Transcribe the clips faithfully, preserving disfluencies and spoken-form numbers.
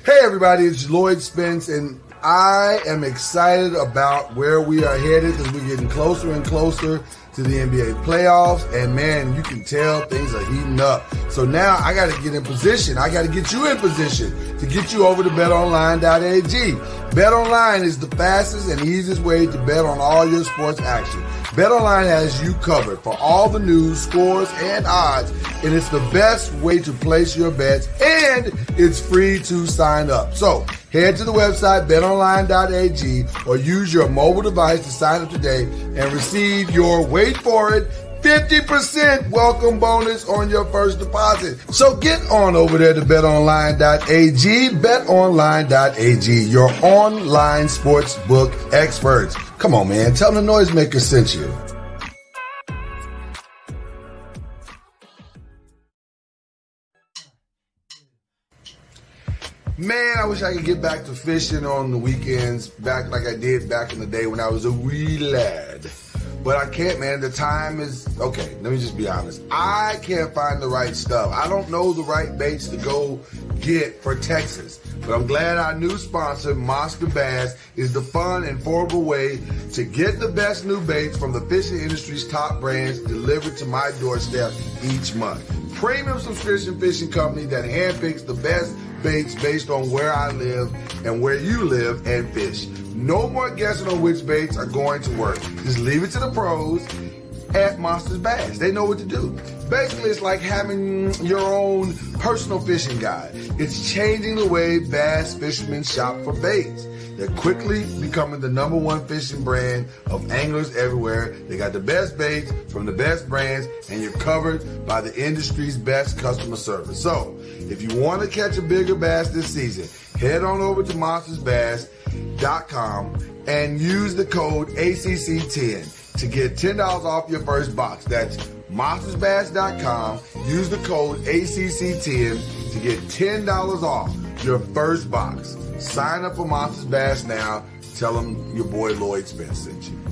Hey everybody, it's Lloyd Spence, and I am excited about where we are headed as we're getting closer and closer to the N B A playoffs, and man, you can tell things are heating up. So now I got to get in position. I got to get you in position to get you over to bet online dot a g. BetOnline is the fastest and easiest way to bet on all your sports action. BetOnline has you covered for all the news, scores, and odds, and it's the best way to place your bets, and it's free to sign up. So head to the website bet online dot a g or use your mobile device to sign up today and receive your, wait for it, fifty percent welcome bonus on your first deposit. So get on over there to bet online dot a g. bet online dot a g, your online sportsbook experts. Come on, man. Tell them the Noisemaker sent you. Man, I wish I could get back to fishing on the weekends, back like I did back in the day when I was a wee lad. But I can't, man. The time is... Okay, let me just be honest. I can't find the right stuff. I don't know the right baits to go get for Texas. But I'm glad our new sponsor, Monster Bass, is the fun and affordable way to get the best new baits from the fishing industry's top brands delivered to my doorstep each month. Premium subscription fishing company that handpicks the best baits based on where I live and where you live and fish. No more guessing on which baits are going to work. Just leave it to the pros at Monsters Bass. They know what to do. Basically, it's like having your own personal fishing guide. It's changing the way bass fishermen shop for baits. They're quickly becoming the number one fishing brand of anglers everywhere. They got the best baits from the best brands, and you're covered by the industry's best customer service. So, if you want to catch a bigger bass this season, head on over to monsters bass dot com and use the code A C C ten to get ten dollars off your first box. That's monsters bass dot com. Use the code A C C ten to get ten dollars off your first box. Sign up for Monsters Bass now. Tell them your boy Lloyd Spence sent you.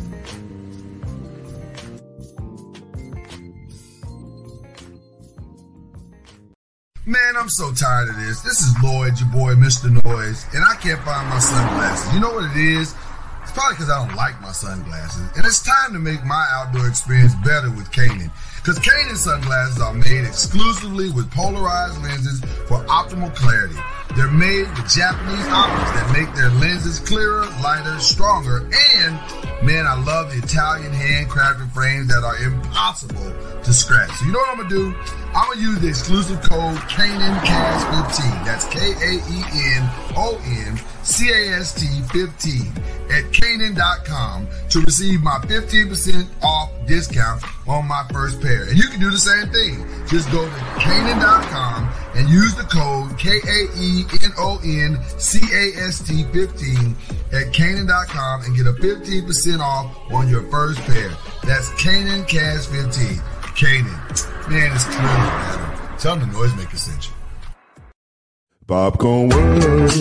Man, I'm so tired of this. This is Lloyd, your boy, Mister Noise, and I can't find my sunglasses. You know what it is? It's probably because I don't like my sunglasses. And it's time to make my outdoor experience better with Kaenon. Because Kaenon sunglasses are made exclusively with polarized lenses for optimal clarity. They're made with Japanese optics that make their lenses clearer, lighter, stronger, and, man, I love the Italian handcrafted frames that are impossible to scratch. So you know what I'm going to do? I'm going to use the exclusive code Kaenon Cast fifteen. That's K A E N O N C A S T fifteen at Kaenon dot com to receive my fifteen percent off discount on my first pair. And you can do the same thing. Just go to Kaenon dot com and use the code K A E N O N C A S T fifteen at Kaenon dot com and get a fifteen percent off on your first pair. That's Kaenon Cast fifteen. Kaenon. Man, it's clearly better. Tell them the Noisemaker sent you. Popcorn World.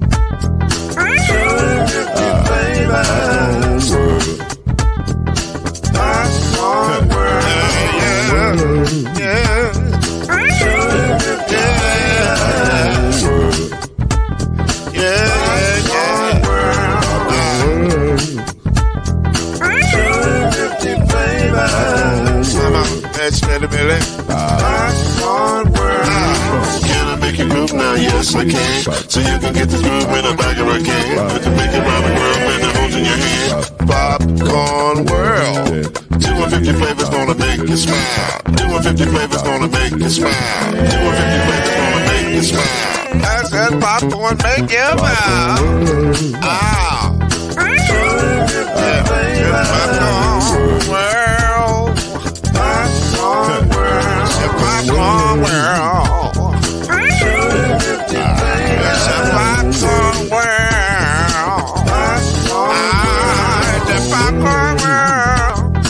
Popcorn World. Yeah. Yeah. Popcorn World. Can I make you move now? Yes, I can. So you can get this move in a bag of a can. I can make it round the world when it holds in your hand. Popcorn World. two hundred fifty flavors gonna make you smile. two hundred fifty flavors gonna make you smile. two hundred fifty flavors gonna make you smile. I said popcorn make you smile. Ah. Yeah. Popcorn World. Popcorn World. Popcorn World. It's a popcorn world. Ah, it's a popcorn world.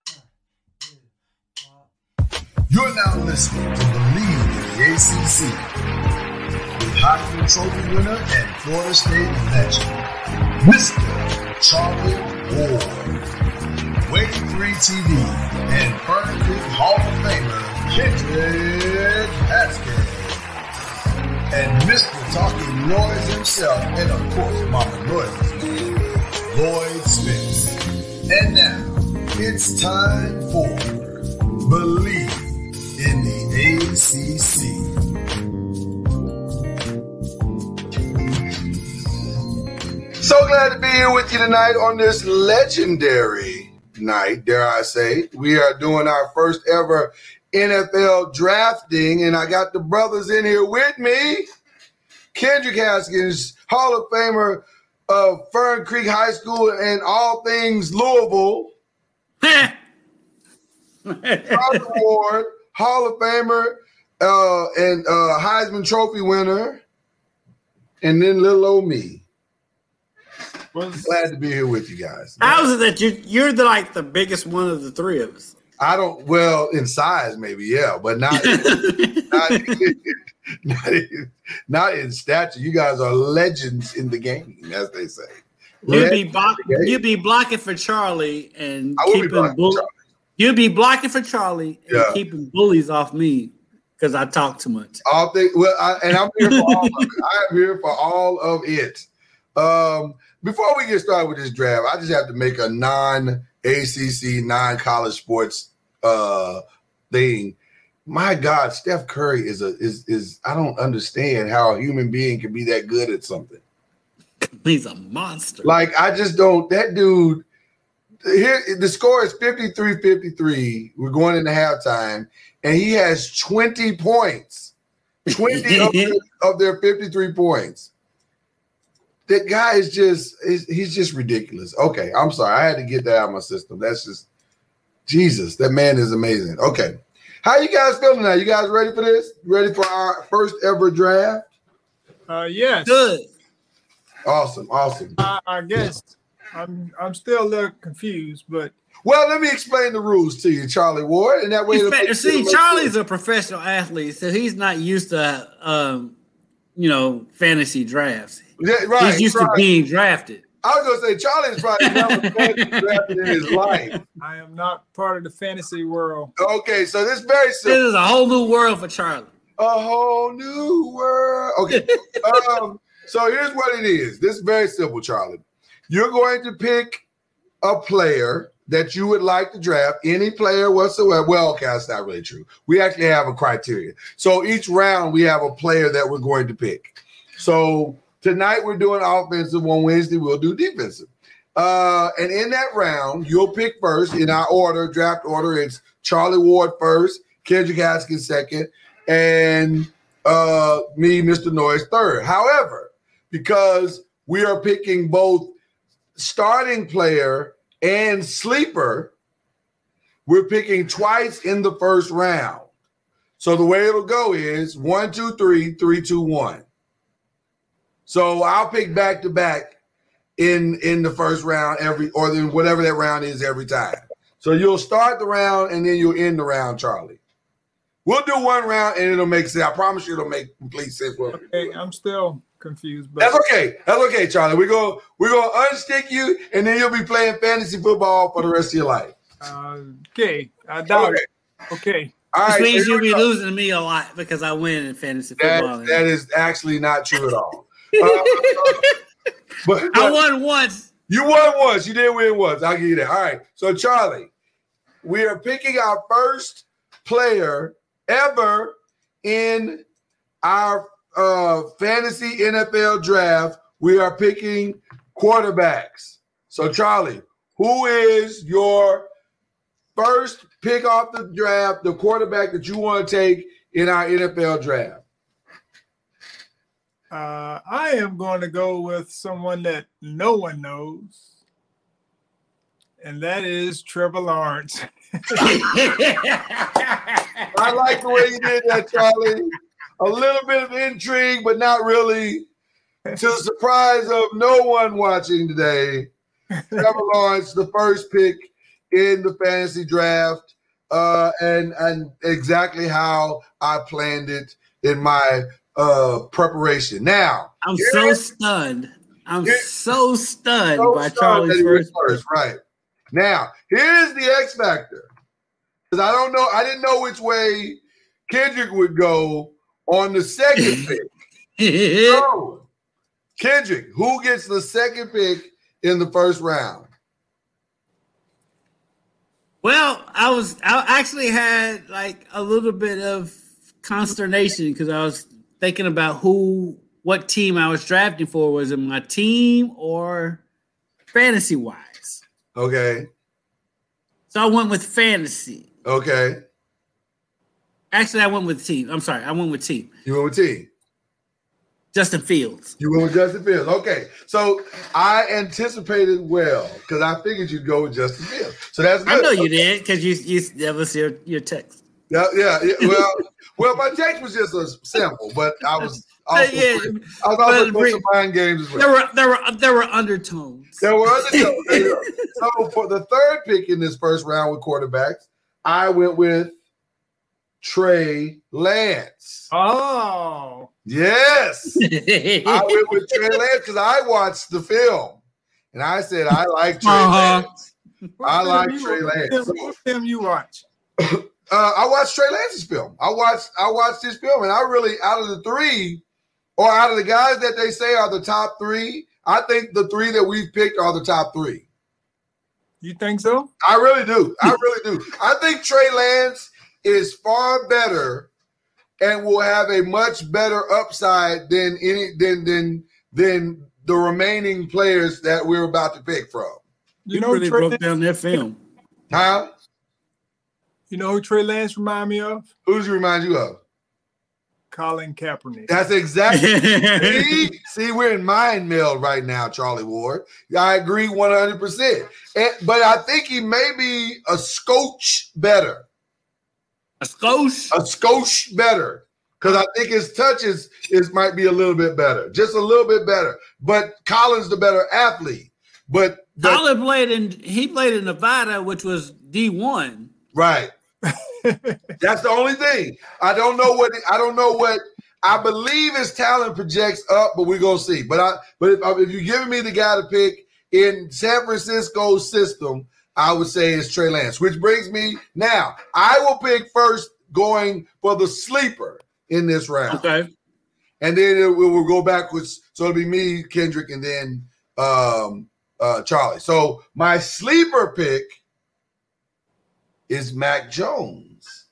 You're now listening to the lead in the A C C with Heisman Trophy winner and Florida State legend, Mister Charlie Ward, Wave three T V, and Fern Creek Hall of Famer, Kendrick Haskins. and Mister Talking Noise himself, and of course, Mama Noise's man, Lloyd Smith. And now, it's time for Believe in the A C C. So glad to be here with you tonight on this legendary night, dare I say. We are doing our first ever N F L drafting, and I got the brothers in here with me. Kendrick Haskins, Hall of Famer of Fern Creek High School and all things Louisville. Charlie Ward, Hall of Famer uh, and uh, Heisman Trophy winner. And then little old me. Glad to be here with you guys. How is it that you, you're the, like the biggest one of the three of us? I don't, well, in size maybe, yeah, but not, not, not, in, not in stature. You guys are legends in the game, as they say. You'd be, block, you'd be blocking for Charlie and I keeping be bull- Charlie. You'd be blocking for Charlie and Yeah. keeping bullies off me because I talk too much. All things, well, I, and I'm here for all of it. I am here for all of it. Um, before we get started with this draft, I just have to make a non-A C C, non-college sports uh, thing. My God, Steph Curry is a is is I don't understand how a human being can be that good at something. He's a monster. Like, I just don't. That dude. Here, the score is fifty-three fifty-three. We're going into halftime, and he has twenty points. twenty of, their, of their fifty-three points. That guy is just, he's just ridiculous. Okay, I'm sorry. I had to get that out of my system. That's just, Jesus, that man is amazing. Okay. How you guys feeling now? You guys ready for this? Ready for our first ever draft? Uh, yes. Good. Awesome, awesome. I, I guess I'm I'm still a little confused, but Well, let me explain the rules to you, Charlie Ward, and that way. it'll make- See, it'll make Charlie's sense. a professional athlete, so he's not used to, um, you know, fantasy drafts. Yeah, right, He's used right. to being drafted. I was gonna say Charlie's probably never fantasy drafted in his life. I am not part of the fantasy world. Okay, so this is very This simple. is a whole new world for Charlie. A whole new world. Okay. um, so here's what it is. This is very simple, Charlie. You're going to pick a player that you would like to draft, any player whatsoever. Well, okay, that's not really true. We actually have a criteria. So each round we have a player that we're going to pick. So tonight we're doing offensive. On Wednesday we'll do defensive. Uh, and in that round, you'll pick first in our order, draft order. It's Charlie Ward first, Kendrick Haskins second, and uh, me, Mister Noise, third. However, because we are picking both starting player and sleeper, we're picking twice in the first round. So the way it'll go is one, two, three, three, two, one. So I'll pick back to back in in the first round every, or then whatever that round is every time. So you'll start the round and then you'll end the round, Charlie. We'll do one round and it'll make sense. I promise you it'll make complete sense. Okay, I'm still confused, but That's okay. That's okay, Charlie. We're going we're gonna unstick you and then you'll be playing fantasy football for the rest of your life. uh, okay, I doubt Okay. it. Okay, All Which right. means so you'll here be we go. losing to me a lot because I win in fantasy football. That, that is actually not true at all. Uh, but, I but won once. you won once. You did win once. I'll give you that. All right. So, Charlie, we are picking our first player ever in our uh, fantasy N F L draft. We are picking quarterbacks. So, Charlie, who is your first pick off the draft, the quarterback that you want to take in our N F L draft? uh, I am going to go with someone that no one knows, and that is Trevor Lawrence. I like the way you did that, Charlie. A little bit of intrigue, but not really. To the surprise of no one watching today, Trevor Lawrence, the first pick in the fantasy draft, uh, and and exactly how I planned it in my uh, preparation. Now, I'm here- so stunned. I'm Here- so stunned so by stunned that Charlie's he went first. first, right? Now, here's the X factor. Because I don't know, I didn't know which way Kendrick would go on the second pick. So, Kendrick, who gets the second pick in the first round? Well, I was I actually had like a little bit of consternation because I was thinking about who, what team I was drafting for. Was it my team or fantasy wise? Okay. So I went with fantasy. Okay. Actually, I went with team. I'm sorry, I went with team. You went with team. Justin Fields. You went with Justin Fields. Okay. So I anticipated well because I figured you'd go with Justin Fields. So that's good. I know you okay. did because you you that was your your text. Yeah, yeah, yeah. Well, well, my text was just a sample, but I was also, Yeah, I was also but playing some mind games as well. There were there were there were undertones. There were undertones. There you go. So for the third pick in this first round with quarterbacks, I went with Trey Lance. Oh, yes, I went with Trey Lance because I watched the film and I said I like Trey Uh-huh. Lance. I like Trey Lance. What So, film, what film you watch? uh, I watched Trey Lance's film. I watched I watched his film, and I really, out of the three, or out of the guys that they say are the top three, I think the three that we've picked are the top three. You think so? I really do. I really do. I think Trey Lance is far better and will have a much better upside than any than than than the remaining players that we're about to pick from. You You know, really Trey broke Lance, down that film. Huh? you know who Trey Lance remind me of? Who does he remind you of? Colin Kaepernick. That's exactly. see, see, we're in mind meld right now, Charlie Ward. I agree one hundred percent. And, but I think he may be a scotch better. A skosh. A scotch better. Because I think his touches is might be a little bit better. Just a little bit better. But Colin's the better athlete. But, but Colin played in he played in Nevada, which was D one. right. That's the only thing. I don't know what I don't know what I believe his talent projects up, but we're gonna see. But I but if, if you're giving me the guy to pick in San Francisco's system, I would say it's Trey Lance. Which brings me now. I will pick first, going for the sleeper in this round, Okay. and then it, we will go backwards. So it'll be me, Kendrick, and then um, uh, Charlie. So my sleeper pick is Mac Jones.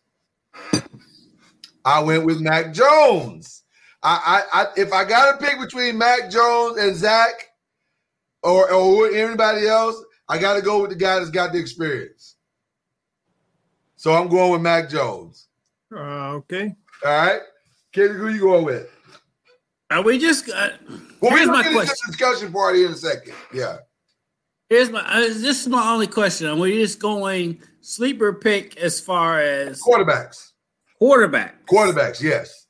I went with Mac Jones. I, I, I if I got to pick between Mac Jones and Zach or, or anybody else, I got to go with the guy that's got the experience. So I'm going with Mac Jones. Uh, okay. All right. Kendrick, who you going with? Are we just uh, Well, here's we're my going to get question. into the discussion party in a second. Yeah. Here's my uh, this is my only question. Are we just going sleeper pick as far as Quarterbacks. quarterback? Quarterbacks, yes.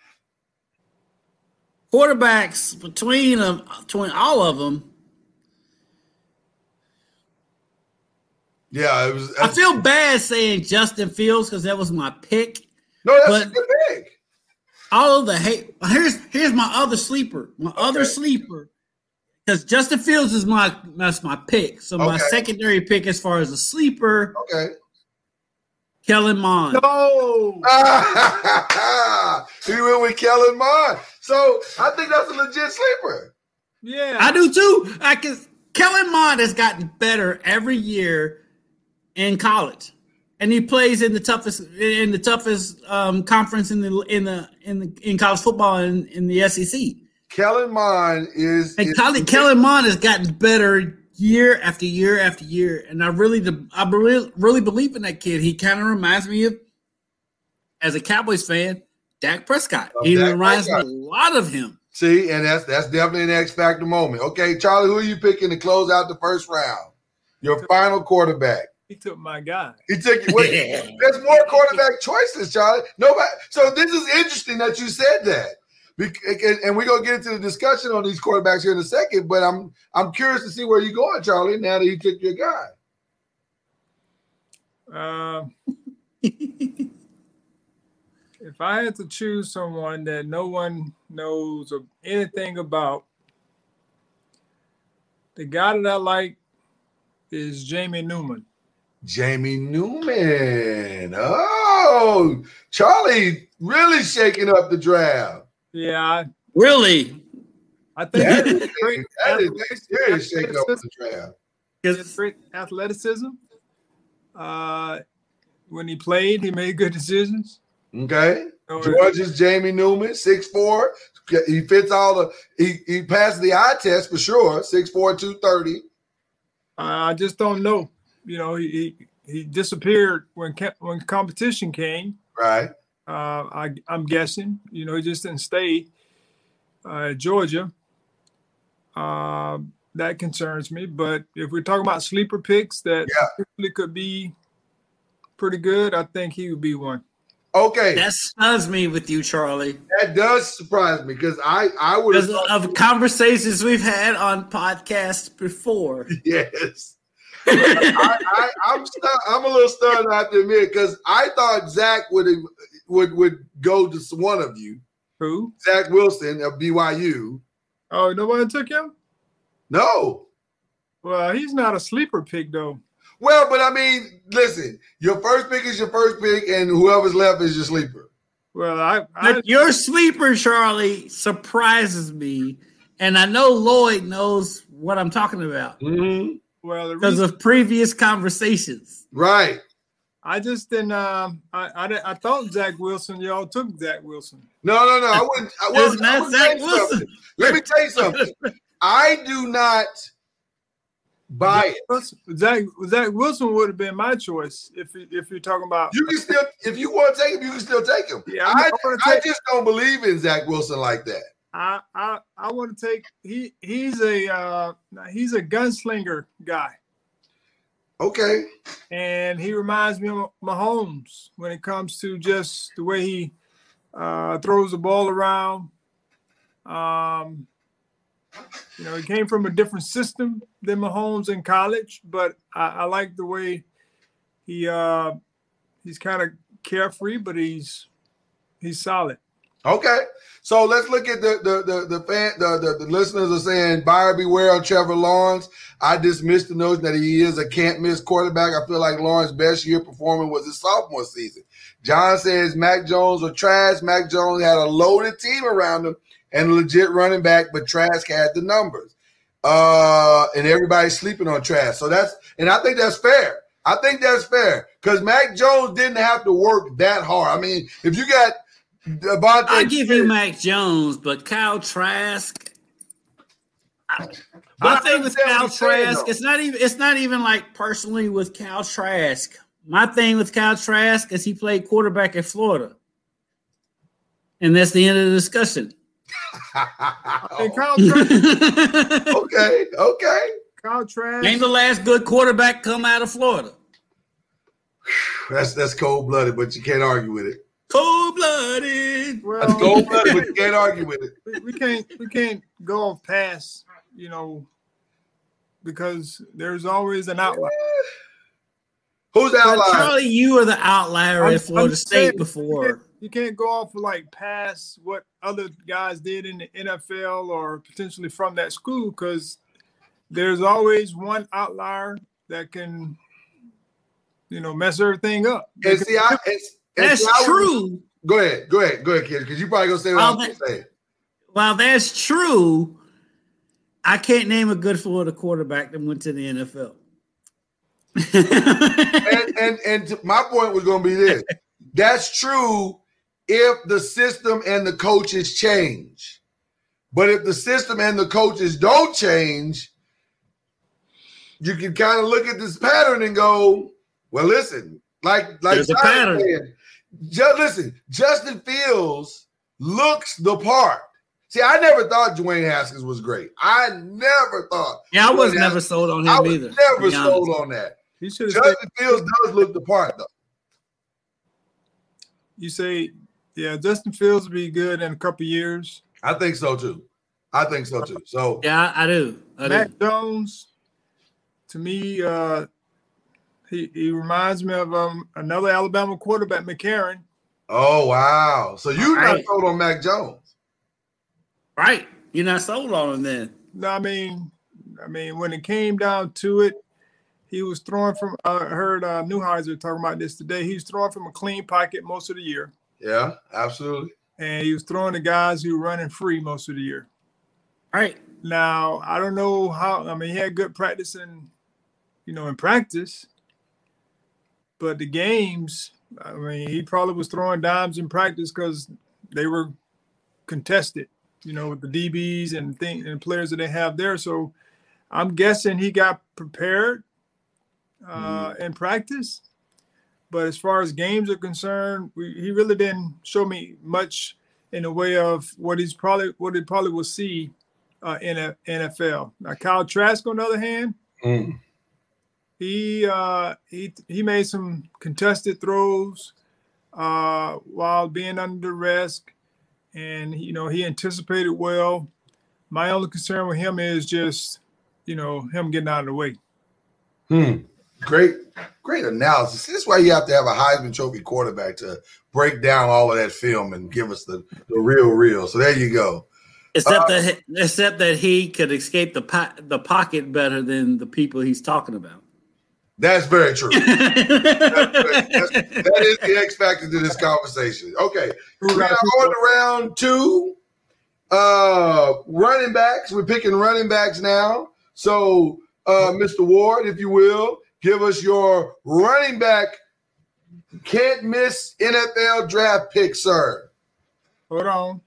Quarterbacks between them, between all of them. Yeah, it was. I feel bad saying Justin Fields because that was my pick. no, that's but- a good pick. All of the hate. Here's here's my other sleeper. My other Okay. sleeper. Because Justin Fields is my that's my pick. So my Okay. secondary pick as far as a sleeper, Okay. Kellen Mond. No. He went with Kellen Mond. So I think that's a legit sleeper. Yeah. I do too. I can Kellen Mond has gotten better every year in college. And he plays in the toughest in the toughest um, conference in the in the in the in college football in, in the S E C. Kellen Mond is. And is Kellen, Kellen Mond has gotten better year after year after year, and I really, I really, really believe in that kid. He kind of reminds me of, as a Cowboys fan, Dak Prescott. Of he Dak reminds Prescott. me a lot of him. See, and that's that's definitely an X factor moment. Okay, Charlie, who are you picking to close out the first round? Your final quarterback. He took my guy. He took you. Wait, there's more quarterback choices, Charlie. Nobody. So this is interesting that you said that. Bec- And we're gonna get into the discussion on these quarterbacks here in a second, but I'm I'm curious to see where you're going, Charlie. Now that you took your guy, Um, if I had to choose someone that no one knows of anything about, the guy that I like is Jamie Newman. Jamie Newman. Oh, Charlie really shaking up the draft. Yeah, I, Really? I think That he is, has great that is athletic- a serious shake up in athleticism. the draft. He has great athleticism. Uh, when he played, he made good decisions. Okay. So, Georgia's Jamie Newman, six four. He fits all the he, he passed the eye test for sure. six four, two thirty. I just don't know. You know, he he, he disappeared when ca- when competition came. Right. Uh, I, I'm guessing. You know, he just didn't stay uh, at Georgia. Uh, that concerns me. But if we're talking about sleeper picks that Yeah. really could be pretty good, I think he would be one. Okay. That stuns me with you, Charlie, That does surprise me because I I would have because of conversations we've had on podcasts before. yes. I, I, I'm stu- I'm a little stunned I have to admit because I thought Zach would would would go to one of you, Who? Zach Wilson of B Y U. Oh, nobody took him? No, Well, he's not a sleeper pick, though. well, but I mean, listen, your first pick is your first pick, and whoever's left is your sleeper. Well, I, I But your sleeper, Charlie, surprises me, and I know Lloyd knows what I'm talking about Mm-hmm. well, the because reason, of previous conversations. Right. I just didn't. Um, I, I I thought Zach Wilson. Y'all took Zach Wilson. No, no, no. I wouldn't. I, well, It's not I would Zach tell you Wilson. something. Let me tell you something. I do not buy it. Zach Zach Wilson would have been my choice if you- if you're talking about. You can still, if you want to take him, you can still take him. Yeah, I'm- I, I wanna I take- just don't believe in Zach Wilson like that. I I, I want to take. He he's a uh, he's a gunslinger guy, Okay. and he reminds me of Mahomes when it comes to just the way he uh, throws the ball around. Um, you know, he came from a different system than Mahomes in college, but I, I like the way he uh, he's kind of carefree, but he's he's solid. Okay. So let's look at the the the the fan the, the, the listeners are saying buyer beware on Trevor Lawrence. I dismissed the notion that he is a can't miss quarterback. I feel like Lawrence's best year performing was his sophomore season. John says Mac Jones or Trask. Mac Jones had a loaded team around him and a legit running back, but Trask had the numbers. Uh, and everybody's sleeping on Trask. So that's and I think that's fair. I think that's fair because Mac Jones didn't have to work that hard. I mean, if you got Devontae, I give you Mac Jones, but Kyle Trask. I, But my I thing with understand what Kyle you're saying, Trask, though. it's not even it's not even like personally with Kyle Trask. My thing with Kyle Trask is he played quarterback at Florida, and that's the end of the discussion. And Kyle Trask, okay, okay. Kyle Trask, Ain't the last good quarterback come out of Florida? That's that's cold blooded, but you can't argue with it. Cold blooded. well, That's cold blooded, but you can't argue with it. we, we can't we can't go off past, you know, because there's always an outlier. Who's the But outlier? Charlie, you were the outlier I'm- at Florida I'm State saying, You before. can't, you can't go off of like past what other guys did in the N F L or potentially from that school because there's always one outlier that can, you know, mess everything up. And see, I, and, and That's see, I would- true. Go ahead, go ahead, go ahead, kid, because you probably gonna say what Well, I'm gonna that- say. While that's true, I can't name a good Florida quarterback that went to the N F L. And and and to- my point was gonna be this: that's true if the system and the coaches change, but if the system and the coaches don't change, you can kind of look at this pattern and go, "Well, listen, like like There's a Simon pattern. said, just listen, Justin Fields looks the part." See, I never thought Dwayne Haskins was great. I never thought. Yeah, I was Dwayne never Haskins- sold on I him was either. to never be sold honest. on that. He should have. Justin Fields does look the part, though. You say, yeah, Justin Fields will be good in a couple years. I think so too. I think so too. So Yeah, I, I do. I Mac do. Jones, to me, uh, he he reminds me of um, another Alabama quarterback, McCarron. oh wow. So you're not Right. sold on Mac Jones. Right. You're not sold on him then. No, I mean, I mean, when it came down to it, he was throwing from. I heard uh, Neuheiser talking about this today. He was throwing from a clean pocket most of the year. Yeah, absolutely. and he was throwing to guys who were running free most of the year. All right. Now, I don't know how – I mean, he had good practice in, you know, in practice. But the games, I mean, he probably was throwing dimes in practice because they were contested, you know, with the D Bs and, thing, and players that they have there. So I'm guessing he got prepared uh, mm. in practice. But as far as games are concerned, we, he really didn't show me much in the way of what he's probably what he probably will see uh, in a N F L. Now, Kyle Trask, on the other hand, mm. he uh, he he made some contested throws uh, while being under duress, and you know he anticipated well. My only concern with him is just you know him getting out of the way. Hmm. Great, great analysis. This is why you have to have a Heisman Trophy quarterback to break down all of that film and give us the, the real, real. So there you go. Except uh, that, except that he could escape the po- the pocket better than the people he's talking about. That's very true. that's very, that's, that is the X factor to this conversation. Okay, we're on to round two. Uh, running backs. We're picking running backs now. So, uh, Mister Ward, if you will. Give us your running back can't miss N F L draft pick, sir. Hold on.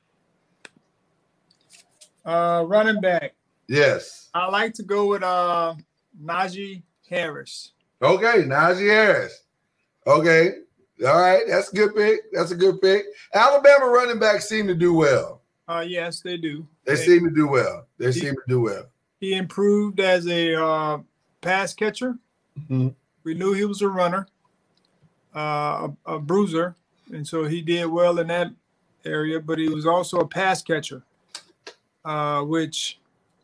Uh, running back. Yes. I like to go with uh, Najee Harris. Okay, Najee Harris. Okay. All right. That's a good pick. That's a good pick. Alabama running backs seem to do well. Uh, yes, they do. They, they seem to do well. They he, seem to do well. He improved as a uh, pass catcher. Mm-hmm. We knew he was a runner, uh, a, a bruiser, and so he did well in that area. But he was also a pass catcher, uh, which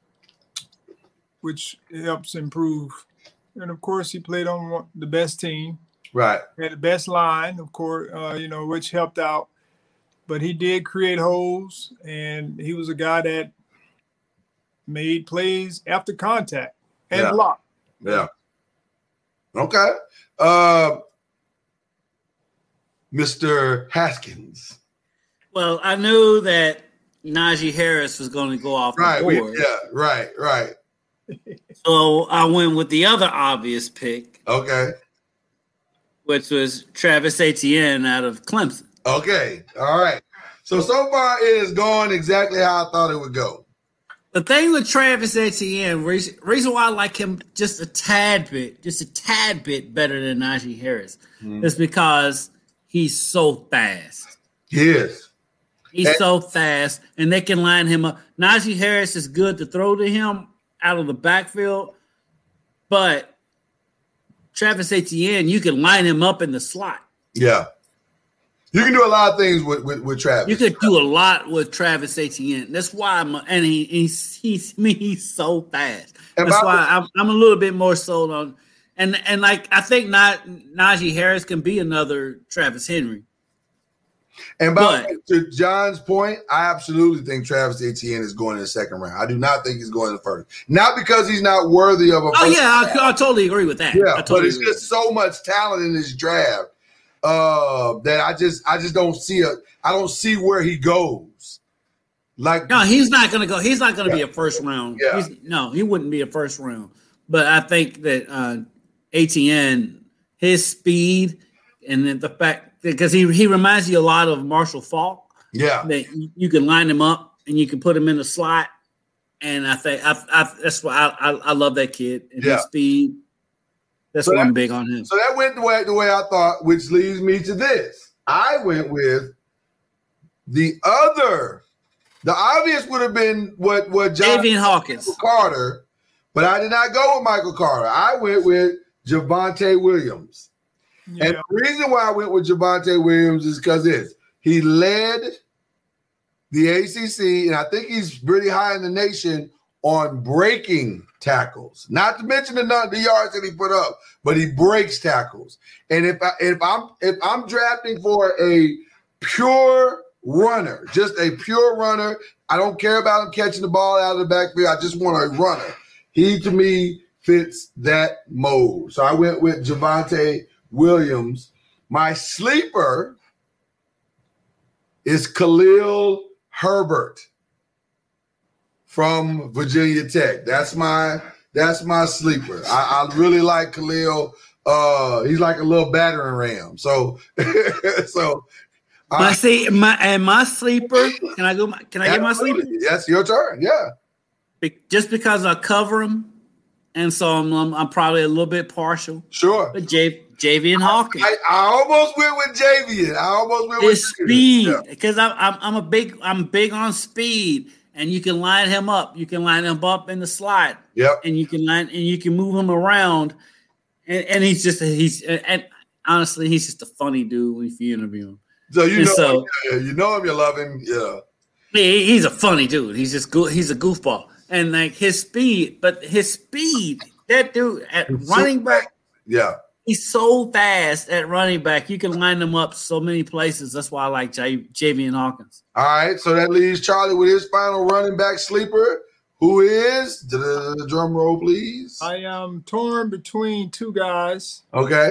which helps improve. And of course, he played on the best team, right? Had the best line, of course, uh, you know, which helped out. But he did create holes, and he was a guy that made plays after contact and yeah. block. Yeah. Okay. Uh, Mister Haskins. Well, I knew that Najee Harris was going to go off right, the board. We, yeah, right, right. So I went with the other obvious pick. Okay. Which was Travis Etienne out of Clemson. Okay. All right. So, so far it has gone exactly how I thought it would go. The thing with Travis Etienne, reason, reason why I like him just a tad bit, just a tad bit better than Najee Harris, mm. is because he's so fast. He is. He's and- so fast, and they can line him up. Najee Harris is good to throw to him out of the backfield, but Travis Etienne, you can line him up in the slot. Yeah. You can do a lot of things with, with, with Travis. You could do a lot with Travis Etienne. That's why I'm, and he, he's he's me. He's so fast. And That's why I'm, I'm a little bit more sold on, and and like I think not Najee Harris can be another Travis Henry. And by but, to John's point, I absolutely think Travis Etienne is going in the second round. I do not think he's going in the first. Not because he's not worthy of a. Oh yeah, I, I totally agree with that. Yeah, totally but it's just so much talent in this draft. Uh, that I just I just don't see a I don't see where he goes. Like no, he's not gonna go. He's not gonna yeah. be a first round. Yeah. He's, no, he wouldn't be a first round. But I think that uh, Etienne, his speed, and then the fact because he he reminds you a lot of Marshall Faulk. Yeah, that you, you can line him up and you can put him in the slot. And I think I, I that's why I, I I love that kid and yeah. his speed. That's so why that, I'm big on him. So that went the way the way I thought, which leads me to this. I went with the other. The obvious would have been what what John Davian Hawkins Carter, but I did not go with Michael Carter. I went with Javonte Williams. Yeah. And the reason why I went with Javonte Williams is because this he led the A C C, and I think he's pretty high in the nation on breaking tackles. Not to mention the, the yards that he put up, but he breaks tackles. And if I, if I'm if I'm drafting for a pure runner, just a pure runner, I don't care about him catching the ball out of the backfield. I just want a runner. He to me fits that mold. So I went with Javonte Williams. My sleeper is Khalil Herbert from Virginia Tech. That's my that's my sleeper. I, I really like Khalil. Uh, he's like a little battering ram. So, so. I see my and my sleeper. Can I go? Can I get my sleeper? Yes, your turn. Yeah. Be, just because I cover him, and so I'm, I'm, I'm probably a little bit partial. Sure. But J, Javian Hawkins. I, I almost went with Javian. I almost went His with speed, because yeah. I'm I'm a big I'm big on speed, and you can line him up. You can line him up in the slot. Yep. And you can line and you can move him around, and, and he's just he's and honestly he's just a funny dude if you interview him. So you and know so, him, yeah, you know him, you love him, yeah. He, he's a funny dude. He's just good. He's a goofball, and like his speed, but his speed, that dude at he's running so back, yeah, he's so fast at running back. You can line them up so many places. That's why I like J- Javian Hawkins. All right, so that leaves Charlie with his final running back sleeper, who is the drum roll, please. I am torn between two guys. Okay.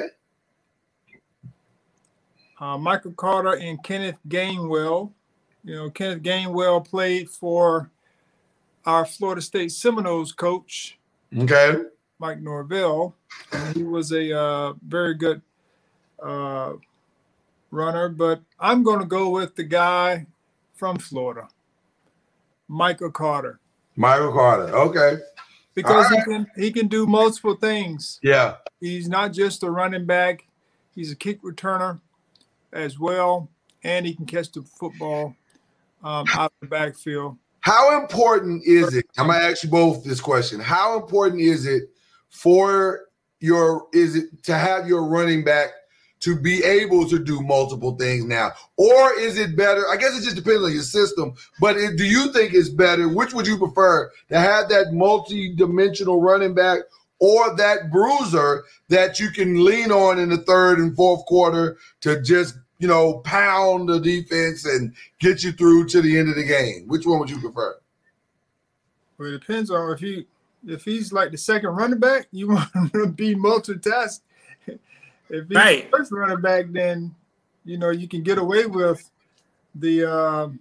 Uh, Michael Carter and Kenneth Gainwell. You know, Kenneth Gainwell played for our Florida State Seminoles coach, okay, Mike Norvell. And he was a uh, very good uh, runner, but I'm going to go with the guy from Florida, Michael Carter. Michael Carter, okay. Because right. he can he can do multiple things. Yeah. He's not just a running back. He's a kick returner as well, and he can catch the football um, out of the backfield. How important is it? I'm gonna ask you both this question. How important is it for your is it to have your running back to be able to do multiple things now, or is it better? I guess it just depends on your system. But it, do you think it's better? Which would you prefer, to have that multi-dimensional running back, or that bruiser that you can lean on in the third and fourth quarter to just, you know, pound the defense and get you through to the end of the game? Which one would you prefer? Well, it depends on if he if he's like the second running back, you want him to be multitask. If he's right. the first running back, then you know you can get away with the um,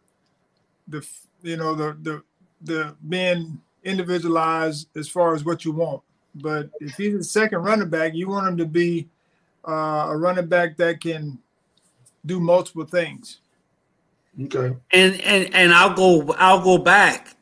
the you know the the the being individualized as far as what you want. But if he's the second running back, you want him to be uh, a running back that can do multiple things. Okay. And and and I'll go I'll go back,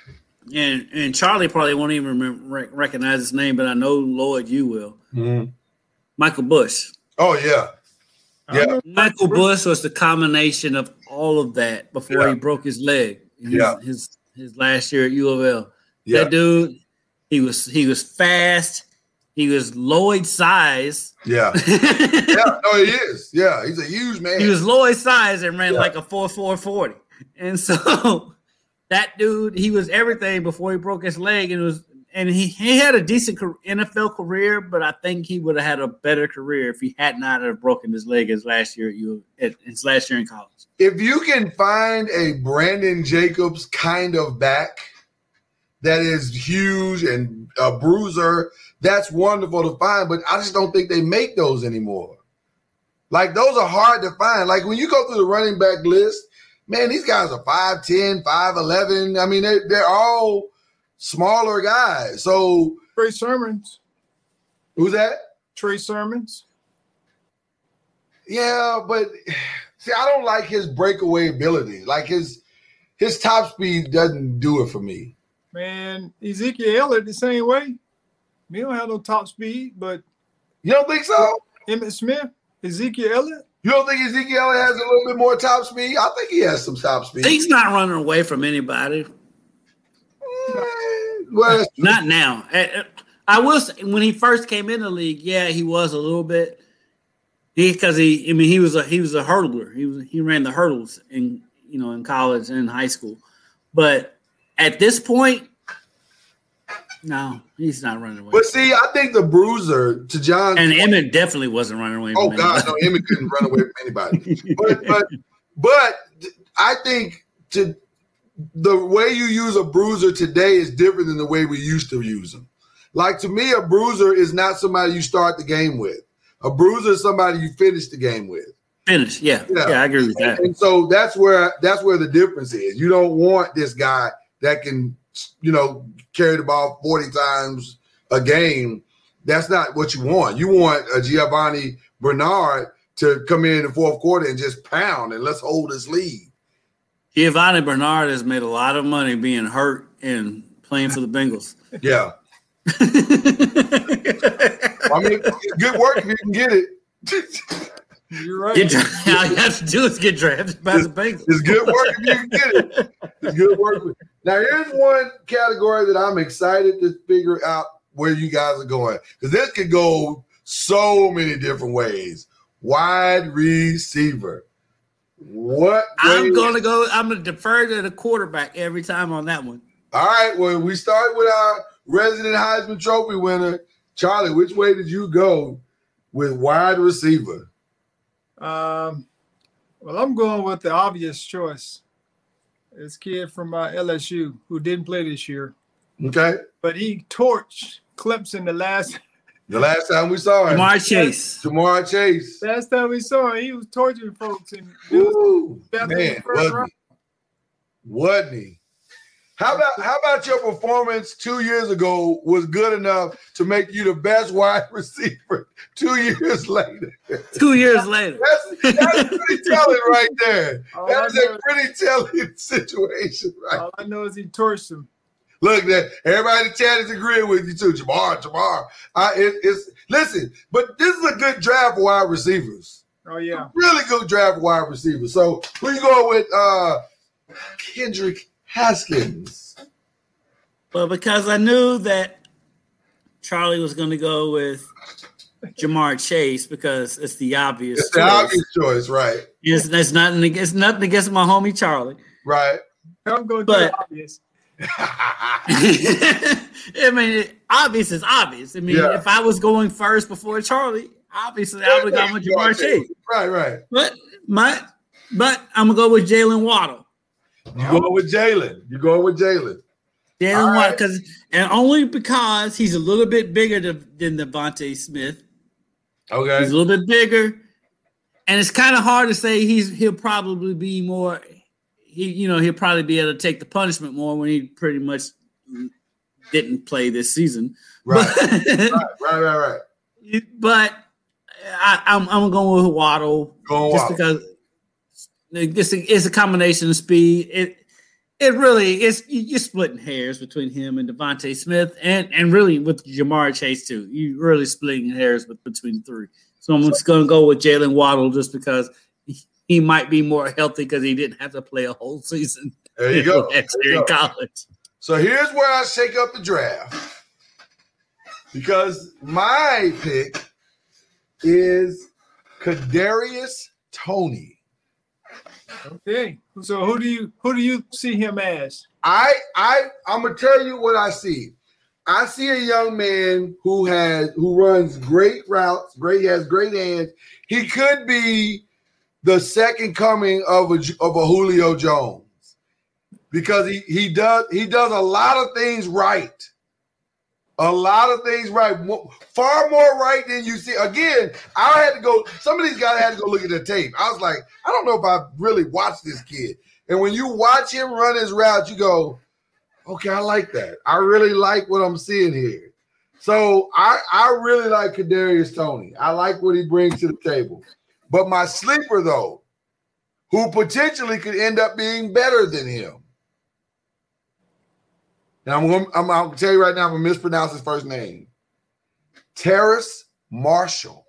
and and Charlie probably won't even remember, recognize his name, but I know Lloyd you will. Mm-hmm. Michael Bush. Oh yeah, yeah. Michael Bush was the combination of all of that before yeah. he broke his leg. His, yeah. His his last year at U of L. Yeah. That dude, he was he was fast. He was Lloyd size. Yeah. yeah. No, he is. Yeah, he's a huge man. He was Lloyd size and ran yeah. like a four four forty. And so that dude, he was everything before he broke his leg, and it was and he, he had a decent N F L career, but I think he would have had a better career if he had not have broken his leg his last year at U at his last year in college. If you can find a Brandon Jacobs kind of back that is huge and a bruiser, that's wonderful to find, but I just don't think they make those anymore. Like, those are hard to find. Like, when you go through the running back list, man, these guys are five ten, five eleven. I mean, they're, they're all smaller guys. So Trey Sermons. Who's that? Trey Sermons. Yeah, but see, I don't like his breakaway ability. Like, his his top speed doesn't do it for me. Man, Ezekiel Elliott the same way. He don't have no top speed, but you don't think so? Emmitt Smith, Ezekiel Elliott. You don't think Ezekiel Elliott has a little bit more top speed? I think he has some top speed. He's not running away from anybody. Mm, well, not now. I will say, when he first came in the league, yeah, he was a little bit. He because he, I mean, he was a he was a hurdler. He was he ran the hurdles in you know in college and in high school, but at this point. No, he's not running away. But see, I think the bruiser to John and Emmitt definitely wasn't running away. Oh from God, anybody. no, Emmitt couldn't run away from anybody. But, but but I think to the way you use a bruiser today is different than the way we used to use them. Like, to me, a bruiser is not somebody you start the game with. A bruiser is somebody you finish the game with. Finish, yeah. yeah, yeah, I agree with that. And, and so that's where that's where the difference is. You don't want this guy that can, you know, carry the ball forty times a game. That's not what you want. You want a Giovanni Bernard to come in the fourth quarter and just pound and let's hold this lead. Giovanni Bernard has made a lot of money being hurt and playing for the Bengals. Yeah. I mean, it's good work if you can get it. You're right. Get, all you have to do is get drafted by the Bengals. It's good work if you can get it. It's good work. Now, here's one category that I'm excited to figure out where you guys are going, because this could go so many different ways. Wide receiver. What? I'm going to go. I'm going to defer to the quarterback every time on that one. All right. Well, we start with our resident Heisman Trophy winner, Charlie. Which way did you go with wide receiver? Um, well, I'm going with the obvious choice. This kid from uh, L S U who didn't play this year. Okay. But he torched Clemson the last the last time we saw him. Ja'Marr Chase. Ja'Marr Chase. Last time we saw him, he was torturing folks. And Ooh, man, wasn't he? wasn't he? How about how about your performance two years ago was good enough to make you the best wide receiver two years later? Two years later. That's, that's pretty telling right there. All That is I know- a pretty telling situation, right? All I know is he torched him. Look, that everybody in the chat is agreeing with you too. Ja'Marr, Ja'Marr. I, it, it's listen, but this is a good draft for wide receivers. Oh, yeah. Really good draft for wide receivers. So who you going with? Uh, Kendrick Haskins. Well, because I knew that Charlie was going to go with Ja'Marr Chase because it's the obvious It's the choice. obvious choice, right? It's, it's nothing against nothing against my homie Charlie. Right. I'm going to But- do the obvious. I mean, obvious is obvious. I mean, Yeah. if I was going first before Charlie, obviously I would have gone with Ja'Marr Chase. Right, right. But my, but I'm gonna go with Jalen Waddle. You going with Jalen. You going with Jalen. Jalen All Waddle, right. because and only because he's a little bit bigger than, than Devontae Smith. Okay. He's a little bit bigger, and it's kind of hard to say he's he'll probably be more. He, you know, he'll probably be able to take the punishment more when he pretty much didn't play this season. Right. But, right, right, right, right. but I, I'm I'm going with Waddle Going just Waddle. because it's a, it's a combination of speed. It it really is. You're splitting hairs between him and Devontae Smith, and and really with Ja'Marr Chase too. You're really splitting hairs with, between the three. So I'm just going to go with Jalen Waddle just because he, he might be more healthy because he didn't have to play a whole season. There you go. Next There year you in go. college. So here's where I shake up the draft. Because my pick is Kadarius Toney. Okay. So who do you who do you see him as? I I I'm gonna tell you what I see. I see a young man who has who runs great routes, great has great hands. He could be the second coming of a of a Julio Jones because he he does he does a lot of things right. A lot of things right, Mo- far more right than you see. Again, I had to go. Some of these guys had to go look at the tape. I was like, I don't know if I really watched this kid. And when you watch him run his route, you go, okay, I like that. I really like what I'm seeing here. So I, I really like Kadarius Toney. I like what he brings to the table. But my sleeper, though, who potentially could end up being better than him. Now I'm going. I'm, I'll tell you right now. I'm gonna mispronounce his first name. Terrace Marshall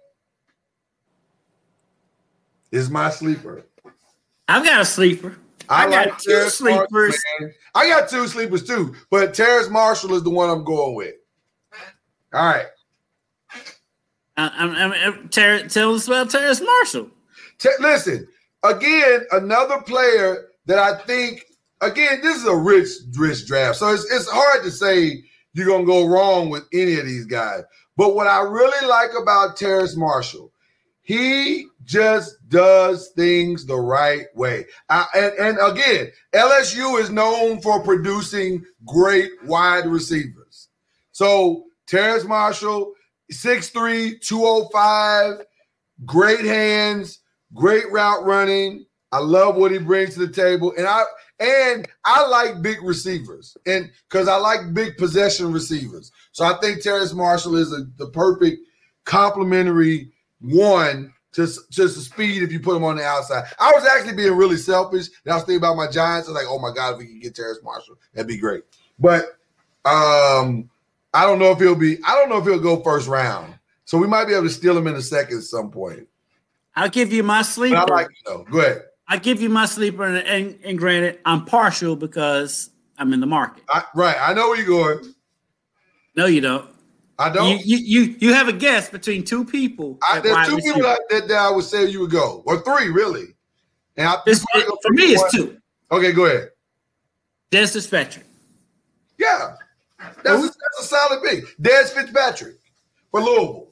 is my sleeper. I've got a sleeper. I, got two Terrace Marshall, sleepers. man. I got two sleepers too, but Terrace Marshall is the one I'm going with. All right. I, I'm, I'm, Ter- tell us about Terrace Marshall. T- listen, again, another player that I think. Again, this is a rich, rich draft. So it's, it's hard to say you're going to go wrong with any of these guys. But what I really like about Terrace Marshall, he just does things the right way. I, and, and again, L S U is known for producing great wide receivers. So Terrace Marshall, six three, two oh five, great hands, great route running. I love what he brings to the table, and I and I like big receivers, and because I like big possession receivers. So I think Terrace Marshall is a, the perfect complementary one to just the speed if you put him on the outside. I was actually being really selfish, and I was thinking about my Giants. I was like, oh my God, if we could get Terrace Marshall, that'd be great. But um, I don't know if he'll be. I don't know if he'll go first round. So we might be able to steal him in a second at some point. I'll give you my sleeper. But I like it though. Go ahead. I give you my sleeper, and, and, and granted, I'm partial because I'm in the market. I, right, I know where you're going. No, you don't. I don't. You you you, you have a guess between two people. I, there's two people that, that, that I would say you would go, or three really. And I, it's, it, for me, it's one. two. Okay, go ahead. Dez Fitzpatrick. Yeah, that's a, that's a solid pick. Dez Fitzpatrick for Louisville.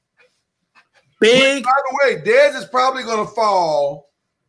Big. But by the way, Dez is probably going to fall.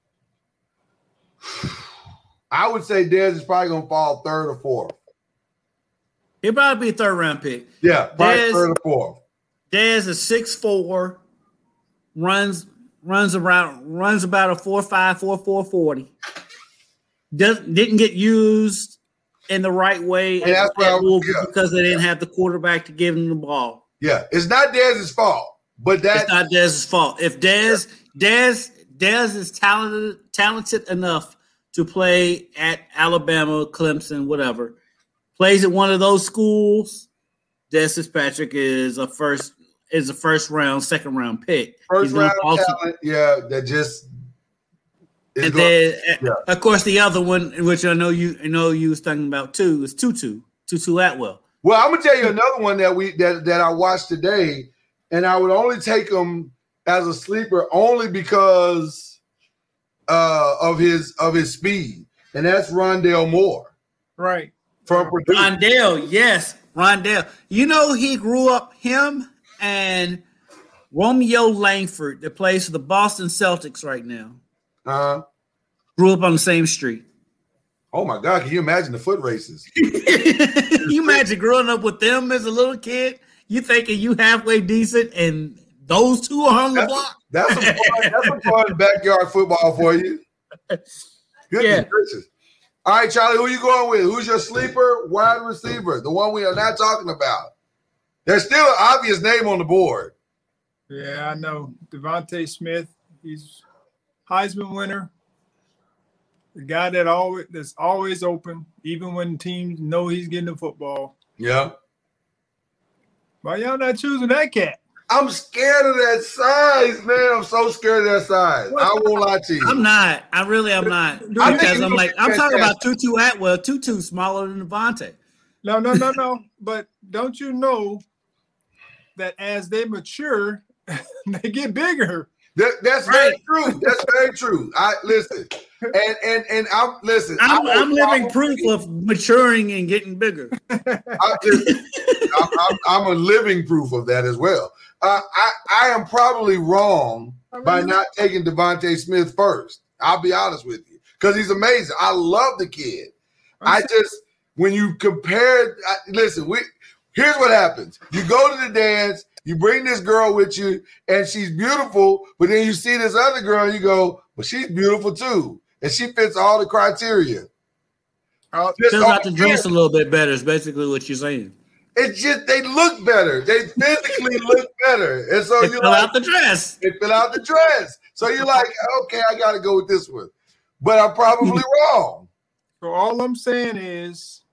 I would say Dez is probably going to fall third or fourth. He'll probably be a third round pick. Yeah, probably third or fourth. Dez is six four, runs runs around runs about a four five, four four forty. Does didn't get used in the right way at, at Louisville yeah. because they didn't have the quarterback to give him the ball. Yeah, it's not Dez's fault. But that's it's not Dez's fault. If Dez, Dez, Dez is talented, talented enough to play at Alabama, Clemson, whatever, plays at one of those schools, Dez Fitzpatrick is a first is a first round, second round pick. First round talent, yeah, that just. And then, yeah. of course, the other one, which I know you, I know you was talking about too, is Tutu, Tutu Atwell. Well, I'm gonna tell you another one that we that that I watched today. And I would only take him as a sleeper only because uh, of his of his speed, and that's Rondale Moore, right? From Purdue. Rondale, yes, Rondale. You know, he grew up him and Romeo Langford, that plays for the Boston Celtics right now. Uh-huh. Grew up on the same street. Oh my God! Can you imagine the foot races? Can you imagine growing up with them as a little kid? You thinking you halfway decent, and those two are on the that's block? A, that's, a fun, that's a fun backyard football for you. Goodness yeah. gracious. All right, Charlie, who you going with? Who's your sleeper wide receiver? The one we are not talking about. There's still an obvious name on the board. Yeah, I know. Devontae Smith. He's Heisman winner. The guy that always that's always open, even when teams know he's getting the football. Yeah. Why y'all not choosing that cat? I'm scared of that size, man. I'm so scared of that size. What? I won't lie to you. I'm not. I really am not. I because I'm like, I'm talking about Tutu Atwell. Tutu smaller than Devontae. No, no, no, no. But don't you know that as they mature, they get bigger? That, that's right. very true. That's very true. I listen, and and and I'm listen. I'm, I'm living proof of maturing and getting bigger. I just, I'm, I'm, I'm a living proof of that as well. Uh, I I am probably wrong by not taking Devontae Smith first. I'll be honest with you because he's amazing. I love the kid. I just when you compare, I, listen. We here's what happens. You go to the dance. You bring this girl with you, and she's beautiful, but then you see this other girl, and you go, well, she's beautiful too, and she fits all the criteria. Uh, Fills out the dress a little bit better is basically what you're saying. It's just they look better. They physically look better. And so they you fill like, out the dress. They fill out the dress. So you're like, okay, I got to go with this one. But I'm probably wrong. So all I'm saying is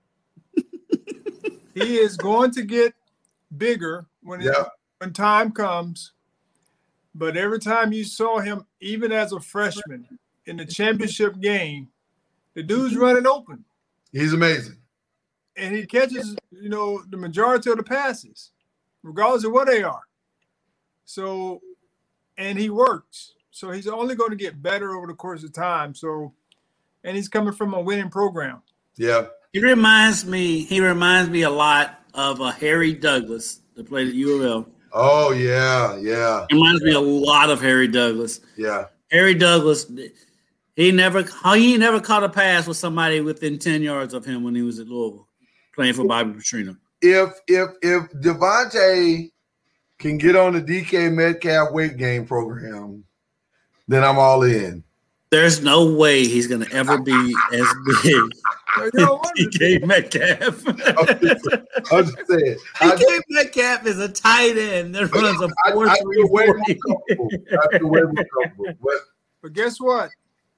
he is going to get bigger when yeah. it, when time comes. But every time you saw him, even as a freshman in the championship game, the dude's running open. He's amazing. And he catches, you know, the majority of the passes, regardless of what they are. So, and he works. So he's only going to get better over the course of time. So, and he's coming from a winning program. Yeah. He reminds me, he reminds me a lot of a Harry Douglas that played at U of L. Oh, yeah, yeah. He reminds me a lot of Harry Douglas. Yeah. Harry Douglas, he never he never caught a pass with somebody within ten yards of him when he was at Louisville playing for Bobby Petrino. If if if Devontae can get on the D K Metcalf weight gain program, then I'm all in. There's no way he's going to ever be as big Yo, as D K Metcalf. I'm just saying. D K Metcalf is a tight end that runs a four I, I three feel way more forty. comfortable. I feel way more comfortable. But But guess what?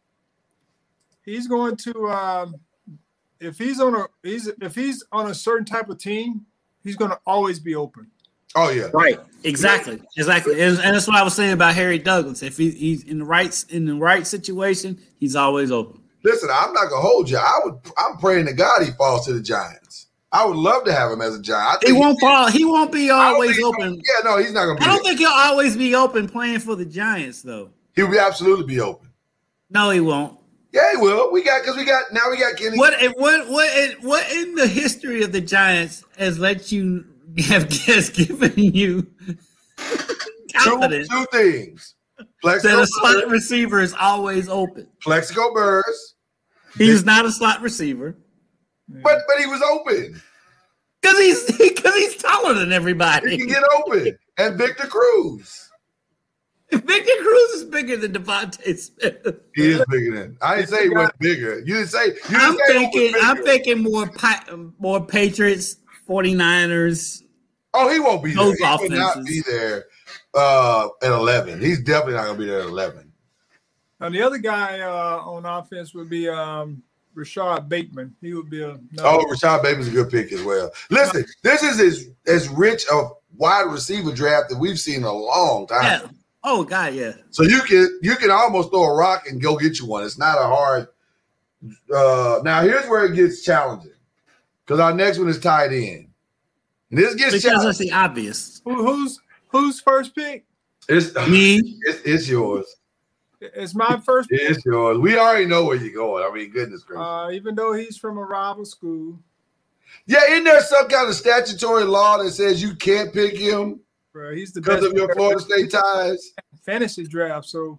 He's going to um, if he's on a he's if he's on a certain type of team, he's going to always be open. oh yeah, Right. Exactly. Exactly. And, and that's what I was saying about Harry Douglas. If he, he's in the right in the right situation, he's always open. listen, I'm not gonna hold you. I would. I'm praying to God he falls to the Giants. I would love to have him as a Giant. I He think won't fall. He won't be I don't always think- open. Yeah, no, he's not gonna be. I don't there. think he'll always be open playing for the Giants, though. He'll be absolutely be open. No, he won't. Yeah, he will. We got because we got now we got Kenny. What what what what in the history of the Giants has let you have has given you Two, confidence two things. that a Plexico slot Burrs, receiver is always open? Plexico Burrs, He's not a slot receiver but but he was open. because he's because he's taller than He everybody. can get open. And Victor Cruz. Victor Cruz is bigger than Devontae Smith. He is bigger than. I didn't say he wasn't bigger. You didn't say. You didn't I'm say he was thinking I'm bigger. thinking more Pi- more Patriots, 49ers. Oh, he won't be there. Those He will not offenses. be there uh, at eleven. He's definitely not going to be there at eleven. Now the other guy uh, on offense would be um, Rashad Bateman. He would be a no. Oh, Rashad Bateman's a good pick as well. Listen, this is as, as rich a wide receiver draft that we've seen in a long time. Yeah. Oh God, yeah. So you can you can almost throw a rock and go get you one. It's not a hard. Uh, now here's where it gets challenging because our next one is tight end. And this gets Because that's challenging. the obvious. Who, who's who's first pick? It's, Me. it's it's yours. It's my first pick. It's yours. We already know where you're going. I mean, goodness gracious. Uh, even though he's from a rival school, Yeah, isn't there some kind of statutory law that says you can't pick him bro, he's the because best of your player Florida State ties? fantasy draft. So,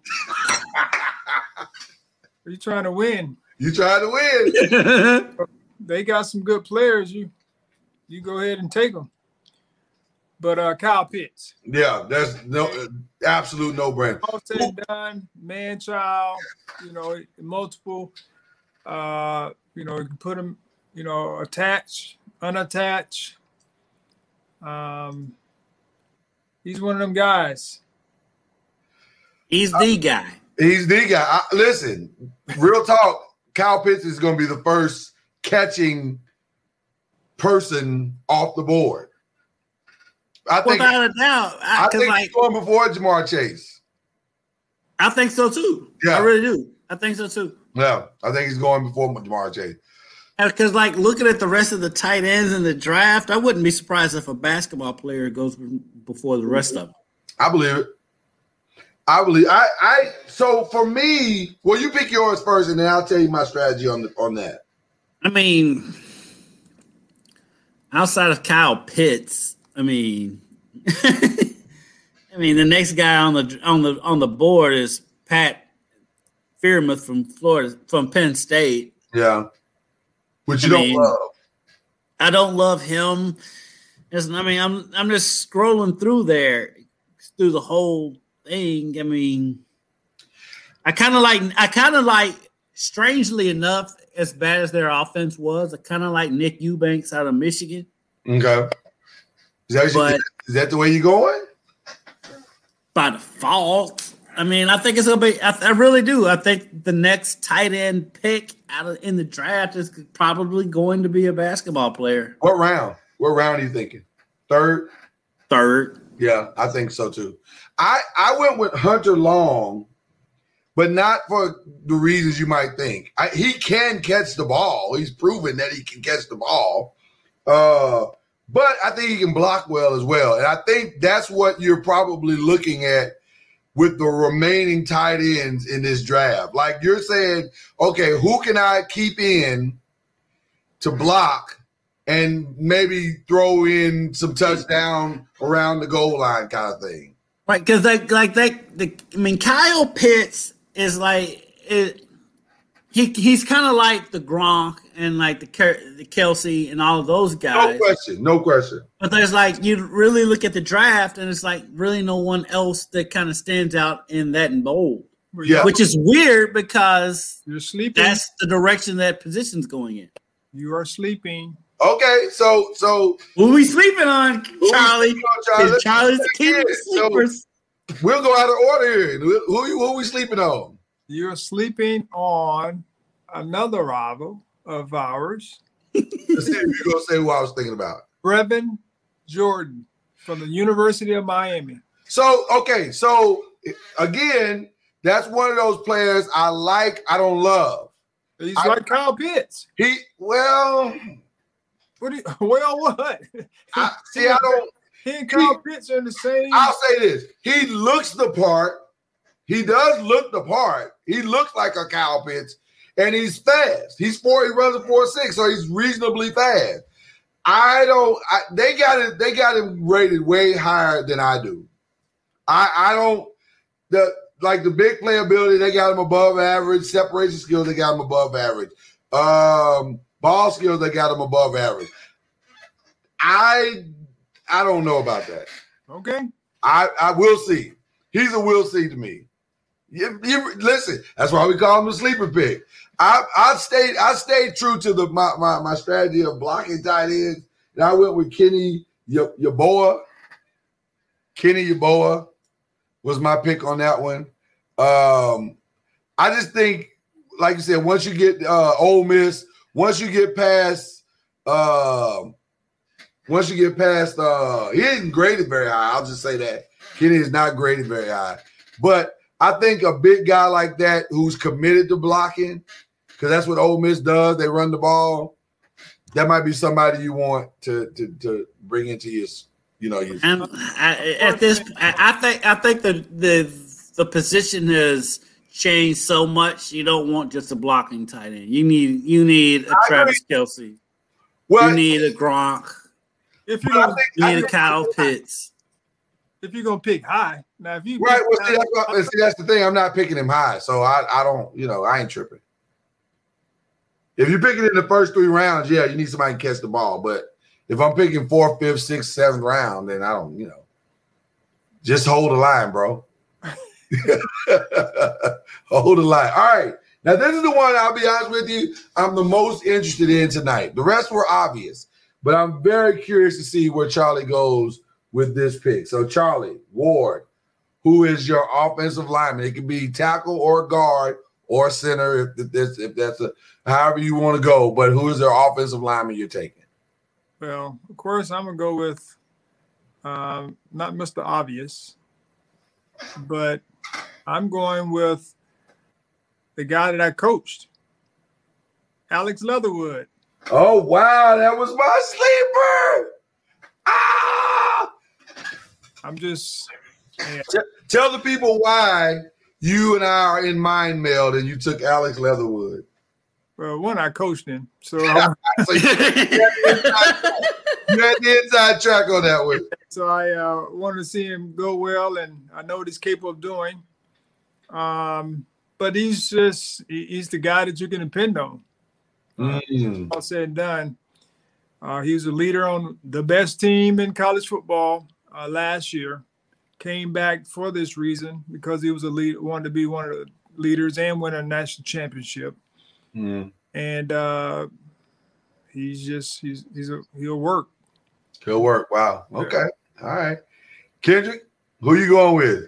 are you trying to win? You trying to win. They got some good players. You you go ahead and take them. But uh, Kyle Pitts, Yeah, that's no uh, absolute no brainer. all said and done, man child, you know, multiple. Uh, you know, you can put him, you know, attached, unattached. Um, he's one of them guys. He's the guy. He's the guy. I, listen, real talk. Kyle Pitts is going to be the first catching person off the board. I think. Without a doubt. I Because think like he's going before Jamar Chase. I think so too. Yeah. I really do. I think so too. Yeah, I think he's going before Jamar Chase. Because like looking at the rest of the tight ends in the draft, I wouldn't be surprised if a basketball player goes before the rest of them. I believe it. I believe. I. I. So for me, well, you pick yours first, and then I'll tell you my strategy on the, on that. I mean, outside of Kyle Pitts, I mean, I mean the next guy on the on the on the board is Pat Freiermuth from Florida, from Penn State. Yeah, which you I don't mean, love. I don't love him. It's- I mean, I'm I'm just scrolling through there, through the whole thing. I mean, I kind of like I kind of like. Strangely enough, as bad as their offense was, I kind of like Nick Eubanks out of Michigan. Okay. Is that, But- is that the way you're going? By default, I mean, I think it's gonna be. I, I really do. I think the next tight end pick out of in the draft is probably going to be a basketball player. What round? What round are you thinking? Third? Third, Yeah, I think so too. I, I went with Hunter Long, but not for the reasons you might think. I, he can catch the ball. He's proven that he can catch the ball. Uh, but I think he can block well as well. And I think that's what you're probably looking at with the remaining tight ends in this draft. Like you're saying, okay, who can I keep in to block and maybe throw in some touchdown around the goal line kind of thing? right? Because like like that. The, I mean, Kyle Pitts is like it. He he's kind of like the Gronk and like the Ker- the Kelsey and all of those No guys. question. No question. But there's like you really look at the draft and it's like really no one else that kind of stands out in that in bold. Yeah. Which is weird because You're sleeping. that's the direction that position's going in. You are sleeping. Okay, so so Who we sleeping on, we Charlie? sleeping on, Charlie? Is Let's Charlie's check king of in. So- sleepers. we'll go out of order here. Who who, who we sleeping on? You're sleeping on another rival of ours, Let's see if you're gonna say who I was thinking about. Brevin Jordan from the University of Miami. So okay, so again, that's one of those players I like. I don't love. He's I- like Kyle Pitts. He well, What do you, well, what? I, see, I don't. He and Kyle Pitts are in the same. I'll say this: he looks the part. He does look the part. He looks like a Kyle Pitts, and he's fast. He's four. He runs a four six, so he's reasonably fast. I don't. I, they got it. They got him rated way higher than I do. I I don't. The like the big playability, they got him above average. Separation skills, they got him above average. Um, ball skills, they got him above average. I I don't know about that. Okay. I I will see. He's a will see to me. You, you listen. That's why we call him the sleeper pick. I I stayed I stayed true to the my my, my strategy of blocking tight ends, and I went with Kenny Y- Yeboah. Kenny Yeboah was my pick on that one. Um, I just think, like you said, once you get uh, Ole Miss, once you get past, uh, once you get past, uh, he isn't graded very high. I'll just say that Kenny is not graded very high. But I think a big guy like that who's committed to blocking, because that's what Ole Miss does. They run the ball. That might be somebody you want to to, to bring into your, you know, your. And I, at this, I, I think I think the the the position has changed so much. You don't want just a blocking tight end. You need you need a I Travis Kelce. Well, You need a Gronk. If you're Well, I gonna, think- You I need a think- Kyle Pitts. if you're gonna pick high, now if you Right. pick Well, see, high- that's, what, see, that's the thing. I'm not picking him high, so I, I don't, you know, I ain't tripping. If you're picking in the first three rounds, yeah, you need somebody to catch the ball. But if I'm picking fourth, fifth, sixth, seventh round, then I don't, you know, just hold the line, bro. Hold the line. All right. Now, this is the one, I'll be honest with you, I'm the most interested in tonight. The rest were obvious, but I'm very curious to see where Charlie goes with this pick. So, Charlie, Ward, who is your offensive lineman? It could be tackle or guard or center if that's, if that's a, however you want to go, but who is their offensive lineman you're taking? well, of course, I'm gonna go with um, not Mister Obvious, but I'm going with the guy that I coached, Alex Leatherwood. Oh, wow, that was my sleeper. Ah! I'm just yeah, T- tell the people why you and I are in mind meld and you took Alex Leatherwood. well, one I coached him, so I, So you, you had the inside, you had the inside track on that one. so I uh, wanted to see him go well, and I know what he's capable of doing. Um, but he's just he- he's the guy that you can depend on. Mm. All said and done, uh, he was a leader on the best team in college football uh, last year. Came back for this reason because he was a lead, wanted to be one of the leaders and win a national championship. Mm. And uh, he's just he's he's a, he'll work. Good work. Wow. Okay. All right. Kendrick, who you going with?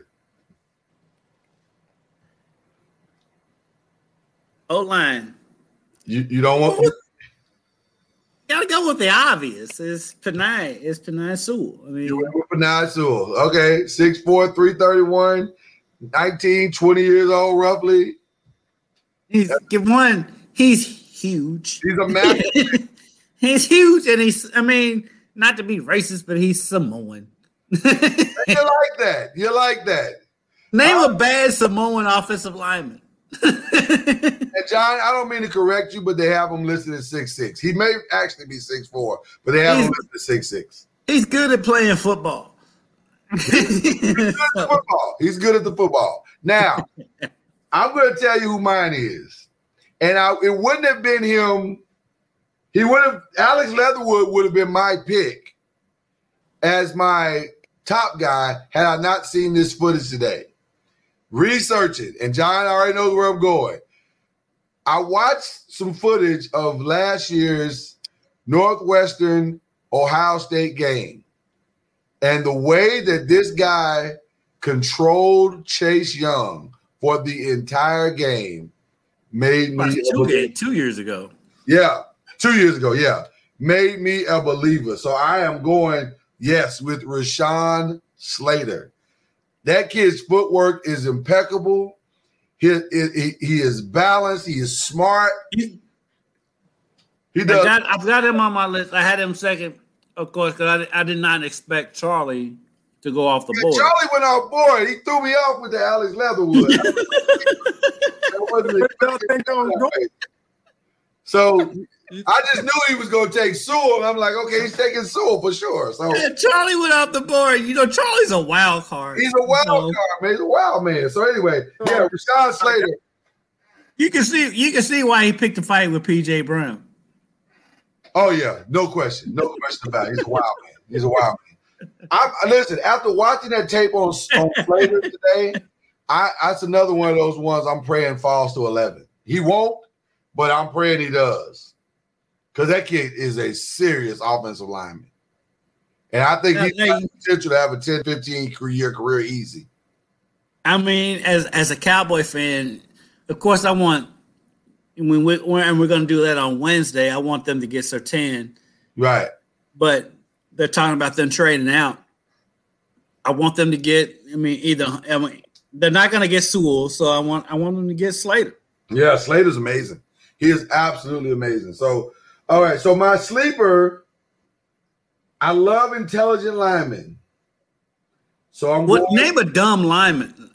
O line. You you don't want Gotta go with the obvious. It's Panay. It's Panay Sewell. I mean, you went with Panay Sewell. Okay. six four, three thirty-one, nineteen, twenty years old roughly. he's get one. He's huge. He's a massive. He's huge, and he's. I mean, not to be racist, but he's Samoan. You like that. You like that. Name a bad Samoan offensive lineman. And John, I don't mean to correct you, but they have him listed at six six. He may actually be six four, but they have him listed at six six. He's good at playing football. Football. He's good at the football. Now, I'm going to tell you who mine is. And I, it wouldn't have been him. He would have, Alex Leatherwood would have been my pick as my top guy had I not seen this footage today. research it, and John already knows where I'm going. I watched some footage of last year's Northwestern Ohio State game, and the way that this guy controlled Chase Young for the entire game made me two, game, two years ago. Yeah, two years ago. Yeah, made me a believer. So I am going yes with Rashawn Slater. That kid's footwork is impeccable. He, he, he is balanced. He is smart. He, he does. I got, I've got him on my list. I had him second, of course, because I, I did not expect Charlie to go off the yeah, board. Charlie went off board. He threw me off with the Alex Leatherwood. That wasn't so I just knew he was going to take Sewell. I'm like, okay, he's taking Sewell for sure. So yeah, Charlie went off the board. You know, Charlie's a wild card. He's a wild so, card, man. He's a wild man. So anyway, yeah, Rashawn Slater. You can see, you can see why he picked a fight with P J Brown. Oh yeah, no question, no question about it. He's a wild man. He's a wild man. I listen. After watching that tape on, on Slater today, I that's another one of those ones I'm praying falls to eleven. He won't, but I'm praying he does. Because that kid is a serious offensive lineman. And I think he's got the potential to have a ten, fifteen-year career easy. I mean, as as a Cowboy fan, of course I want, when we, and we're going to do that on Wednesday, I want them to get Surtain. Right. But they're talking about them trading out. I want them to get, I mean, either, I mean, they're not going to get Sewell, so I want I want them to get Slater. Yeah, Slater's amazing. He is absolutely amazing. So, all right, so my sleeper, I love intelligent linemen. So I'm what going, name a dumb lineman?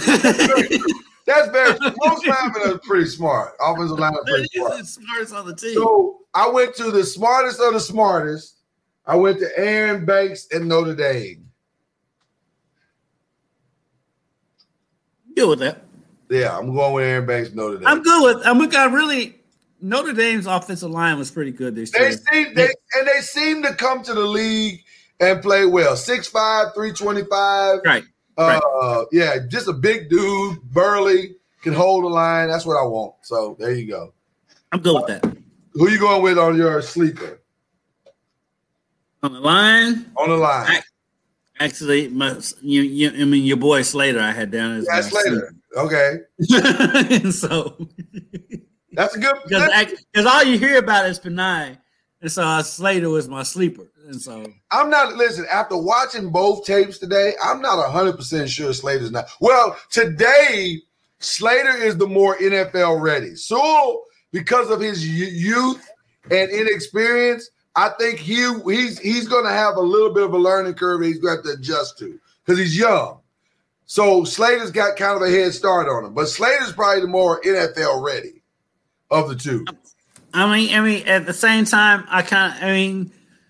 That's very most linemen are pretty smart. Offensive linemen are pretty smart. The smartest on the team. So I went to the smartest of the smartest. I went to Aaron Banks at Notre Dame. Good with that. Yeah, I'm going with Aaron Banks, Notre Dame. I'm good with. I'm I really. Notre Dame's offensive line was pretty good this year. They seem they and they seem to come to the league and play well. six five, three twenty-five Right. Uh, right. Yeah, just a big dude, burly, can hold the line. That's what I want. So there you go. I'm good with that. Who you going with on your sleeper? On the line? On the line. I, actually, my, you, you, I mean, your boy Slater I had down as yeah, Slater. Okay. and so that's a good because all you hear about is Panay, and so uh, Slater was my sleeper, and so I'm not. Listen, after watching both tapes today, I'm not one hundred percent sure Slater's not. Well, today Slater is the more N F L ready. Sewell, because of his youth and inexperience, I think he he's he's going to have a little bit of a learning curve he's got to adjust to because he's young. So Slater's got kind of a head start on him, but Slater's probably the more N F L ready of the two. I mean, I mean, at the same time, I kind of, I mean,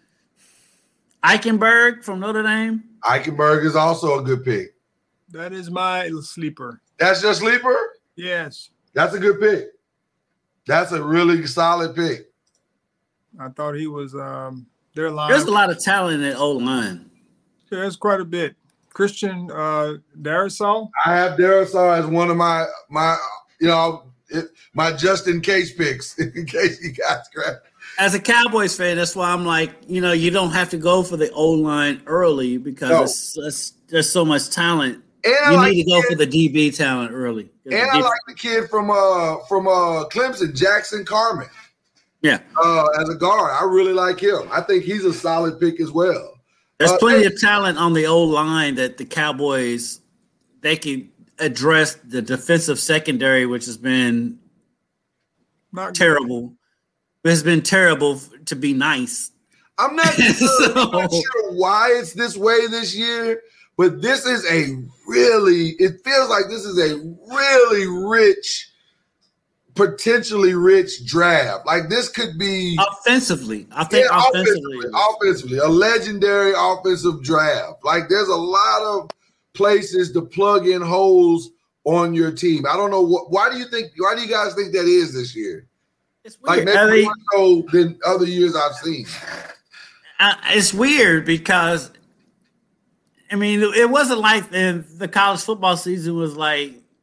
Eichenberg from Notre Dame. Eichenberg is also a good pick. That is my sleeper. That's your sleeper? Yes. That's a good pick. That's a really solid pick. I thought he was um, their line. There's a lot of talent in O line. Yeah, there's quite a bit. Christian uh, Darrisaw. I have Darrisaw as one of my my you know it, my just in case picks in case you guys grab. As a Cowboys fan, that's why I'm like, you know, you don't have to go for the O line early because no. it's, it's, there's so much talent. And you I need like to go kid, for the D B talent early. And I like the kid from uh from uh Clemson, Jackson Carman. Yeah, uh, as a guard, I really like him. I think he's a solid pick as well. There's uh, plenty and, of talent on the old line that the Cowboys they can address the defensive secondary, which has been not terrible. It has been terrible to be nice. I'm not sure, so, I'm not sure why it's this way this year, but this is a really. It feels like this is a really rich. Potentially rich draft. Like this could be offensively. I think yeah, offensively, offensively, offensively, a legendary offensive draft. Like there's a lot of places to plug in holes on your team. I don't know what. Why do you think? Why do you guys think that is this year? It's weird. Like maybe more so than other years I've seen. Uh, it's weird because I mean it wasn't like the, the college football season was like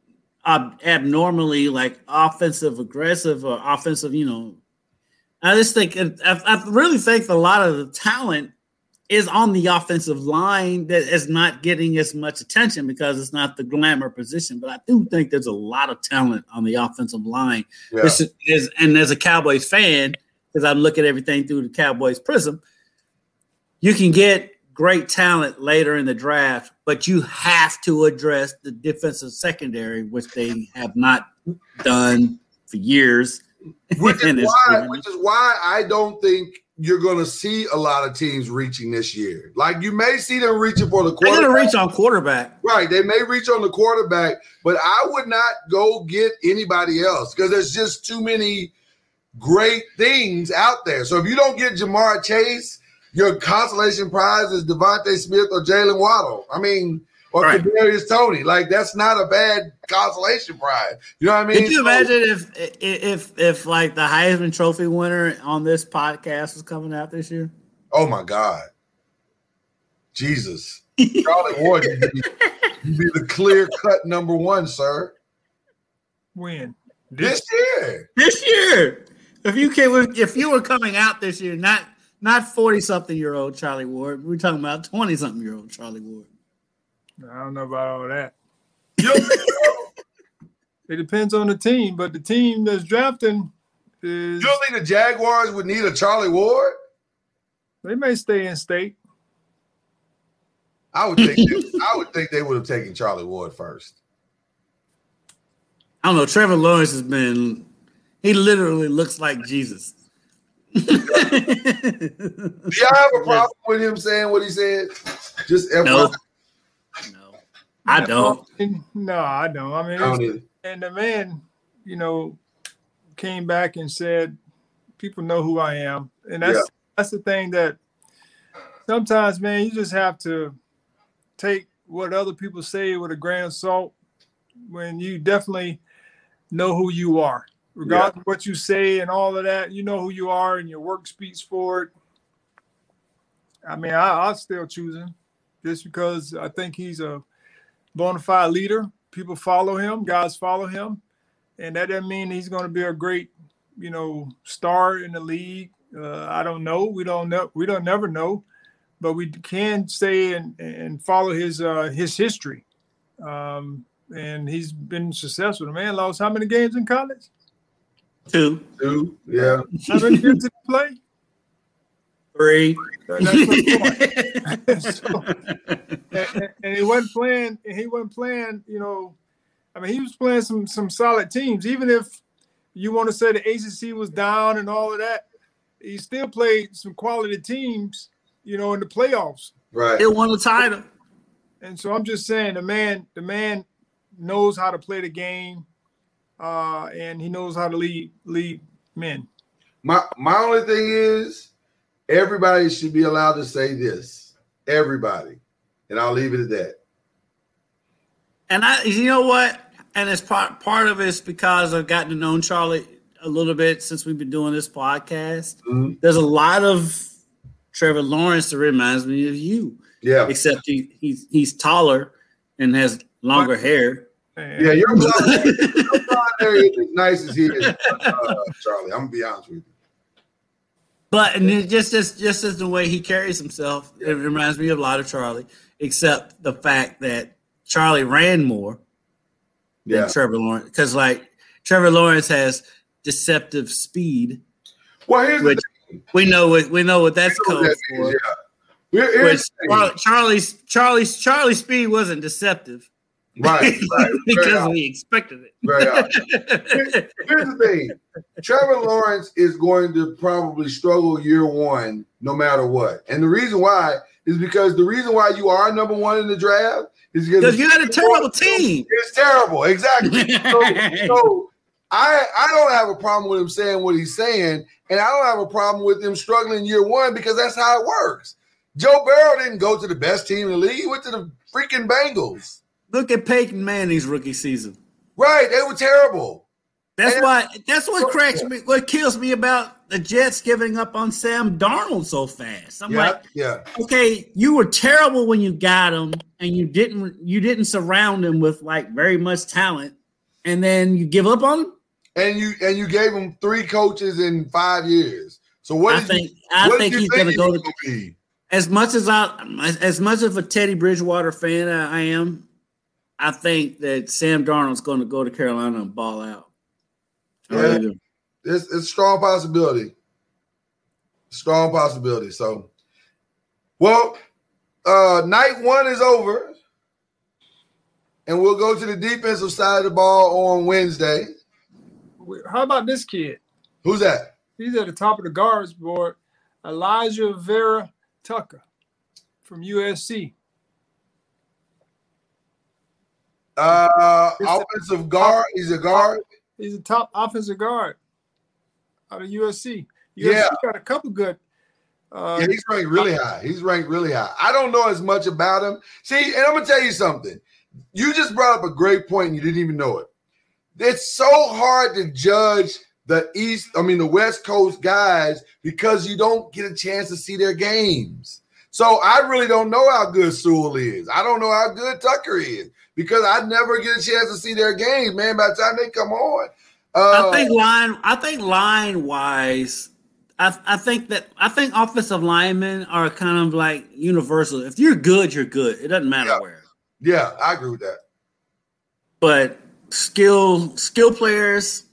ab- abnormally like offensive aggressive or offensive, you know. I just think I, I really think a lot of the talent is on the offensive line that is not getting as much attention because it's not the glamour position. But I do think there's a lot of talent on the offensive line. Yeah. This is, is, and as a Cowboys fan, because I'm looking at everything through the Cowboys prism, you can get great talent later in the draft, but you have to address the defensive secondary, which they have not done for years. Which is why, which is why I don't think you're going to see a lot of teams reaching this year. Like you may see them reaching for the quarterback. They're going to reach on quarterback. Right. They may reach on the quarterback, but I would not go get anybody else because there's just too many great things out there. So if you don't get Jamar Chase, your consolation prize is Devontae Smith or Jalen Waddle. I mean, or right. Kadarius Toney. Like that's not a bad consolation prize. You know what I mean? Could you imagine if if if like the Heisman Trophy winner on this podcast was coming out this year? Oh my God, Jesus, Charlie Ward, you'd be, you'd be the clear cut number one, sir. When this year? This year, if you came, if you were coming out this year, not not forty something year old Charlie Ward, we're talking about twenty something year old Charlie Ward. I don't know about all that. It depends on the team, but the team that's drafting is. You don't think the Jaguars would need a Charlie Ward? They may stay in state. I would think. they, I would think they would have taken Charlie Ward first. I don't know. Trevor Lawrence has been. He literally looks like Jesus. Do y'all have a problem with him saying what he said? Just no. No, I don't. No, I don't. I mean, I don't and the man, you know, came back and said, "People know who I am," and that's yeah. that's the thing that sometimes, man, you just have to take what other people say with a grain of salt when you definitely know who you are, regardless yeah. of what you say and all of that. You know who you are, and your work speaks for it. I mean, I, I'll still choose him. Just because I think he's a bona fide leader. People follow him. Guys follow him. And that doesn't mean he's going to be a great, you know, star in the league. Uh, I don't know. We don't know. We don't never know. But we can say and, and follow his uh, his history. Um, and he's been successful. The man lost how many games in college? Two. Two, yeah. How many games did he play? Three. That's my point. so, and, and he wasn't playing. And he wasn't playing. You know, I mean, he was playing some some solid teams. Even if you want to say the A C C was down and all of that, he still played some quality teams. You know, in the playoffs. Right. He won the title. And so I'm just saying, the man, the man knows how to play the game, uh, and he knows how to lead lead men. My my only thing is. Everybody should be allowed to say this. Everybody. And I'll leave it at that. And I, you know what? And it's part part of it's because I've gotten to know Charlie a little bit since we've been doing this podcast. Mm-hmm. There's a lot of Trevor Lawrence that reminds me of you. Yeah. Except he, he's he's taller and has longer hair. Yeah, your blonde, your blonde hair is as nice as he is, uh, Charlie. I'm gonna be honest with you. But and it just just just as the way he carries himself, it reminds me of a lot of Charlie, except the fact that Charlie ran more yeah. than Trevor Lawrence. Because like Trevor Lawrence has deceptive speed. Well, here's which the thing. we know what we know what that's code that for. Means, yeah. Which Charlie, Charlie's Charlie's Charlie's speed wasn't deceptive. Right, right. because we expected it. Right. Here, here's the thing. Trevor Lawrence is going to probably struggle year one no matter what. And the reason why is because the reason why you are number one in the draft is because you had a terrible team. It's terrible. Exactly. so, so I, I don't have a problem with him saying what he's saying, and I don't have a problem with him struggling year one because that's how it works. Joe Burrow didn't go to the best team in the league. He went to the freaking Bengals. Look at Peyton Manning's rookie season. Right, they were terrible. That's and why. That's what cracks me. What kills me about the Jets giving up on Sam Darnold so fast. I'm yeah, like, yeah, okay, you were terrible when you got him, and you didn't. You didn't surround him with like very much talent. and then you give up on him. And you and you gave him three coaches in five years. So what? I did think you, I what think did you he's think going to he go was to. gonna be? As much as I, as, as much of a Teddy Bridgewater fan I am, I think that Sam Darnold's going to go to Carolina and ball out. I Yeah, really do. it's, it's a strong possibility. Strong possibility. So, well, uh, night one is over, and we'll go to the defensive side of the ball on Wednesday. How about this kid? Who's that? He's at the top of the guards board. Elijah Vera Tucker from U S C. Uh, offensive guard. He's a guard. He's a top offensive guard out of U S C. Yeah. U S C got a couple good. Uh, Yeah, he's ranked really high. He's ranked really high. I don't know as much about him. See, and I'm gonna tell you something. You just brought up a great point and you didn't even know it. It's so hard to judge the East, I mean the West Coast guys because you don't get a chance to see their games. So I really don't know how good Sewell is. I don't know how good Tucker is because I never get a chance to see their games, man. By the time they come on. Uh, I think line. I think line wise. I, I think that I think offensive linemen are kind of like universal. If you're good, you're good. It doesn't matter Yeah. where. Yeah, I agree with that. But skill skill players.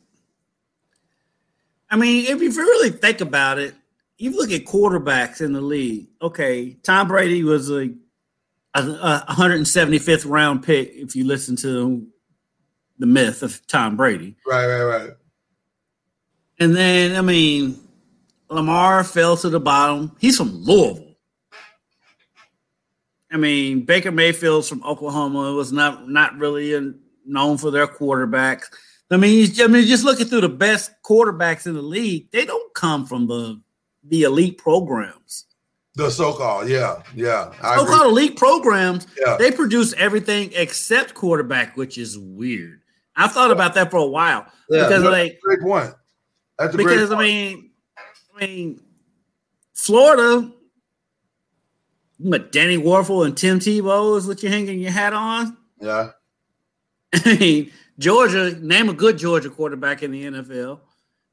I mean, if you really think about it, you look at quarterbacks in the league. Okay, Tom Brady was a, a, a one hundred seventy-fifth round pick. If you listen to the myth of Tom Brady, Right, right, right. and then I mean, Lamar fell to the bottom. He's from Louisville. I mean, Baker Mayfield's from Oklahoma. It was not not really a, known for their quarterbacks. I mean, I mean, just looking through the best quarterbacks in the league, they don't come from the the elite programs. The so-called, yeah, yeah. I So-called agree. elite programs, Yeah. they produce everything except quarterback, which is weird. I thought about that for a while Yeah, because, no, like, great point. That's a great because I point. mean, I mean, Florida, what, Danny Warfel and Tim Tebow is what you're hanging your hat on. Yeah. I mean, Georgia, name a good Georgia quarterback in the N F L.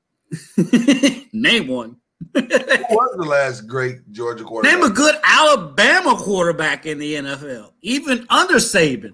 Name one. Who was the last great Georgia quarterback? Name a good Alabama quarterback in the N F L, even under Saban.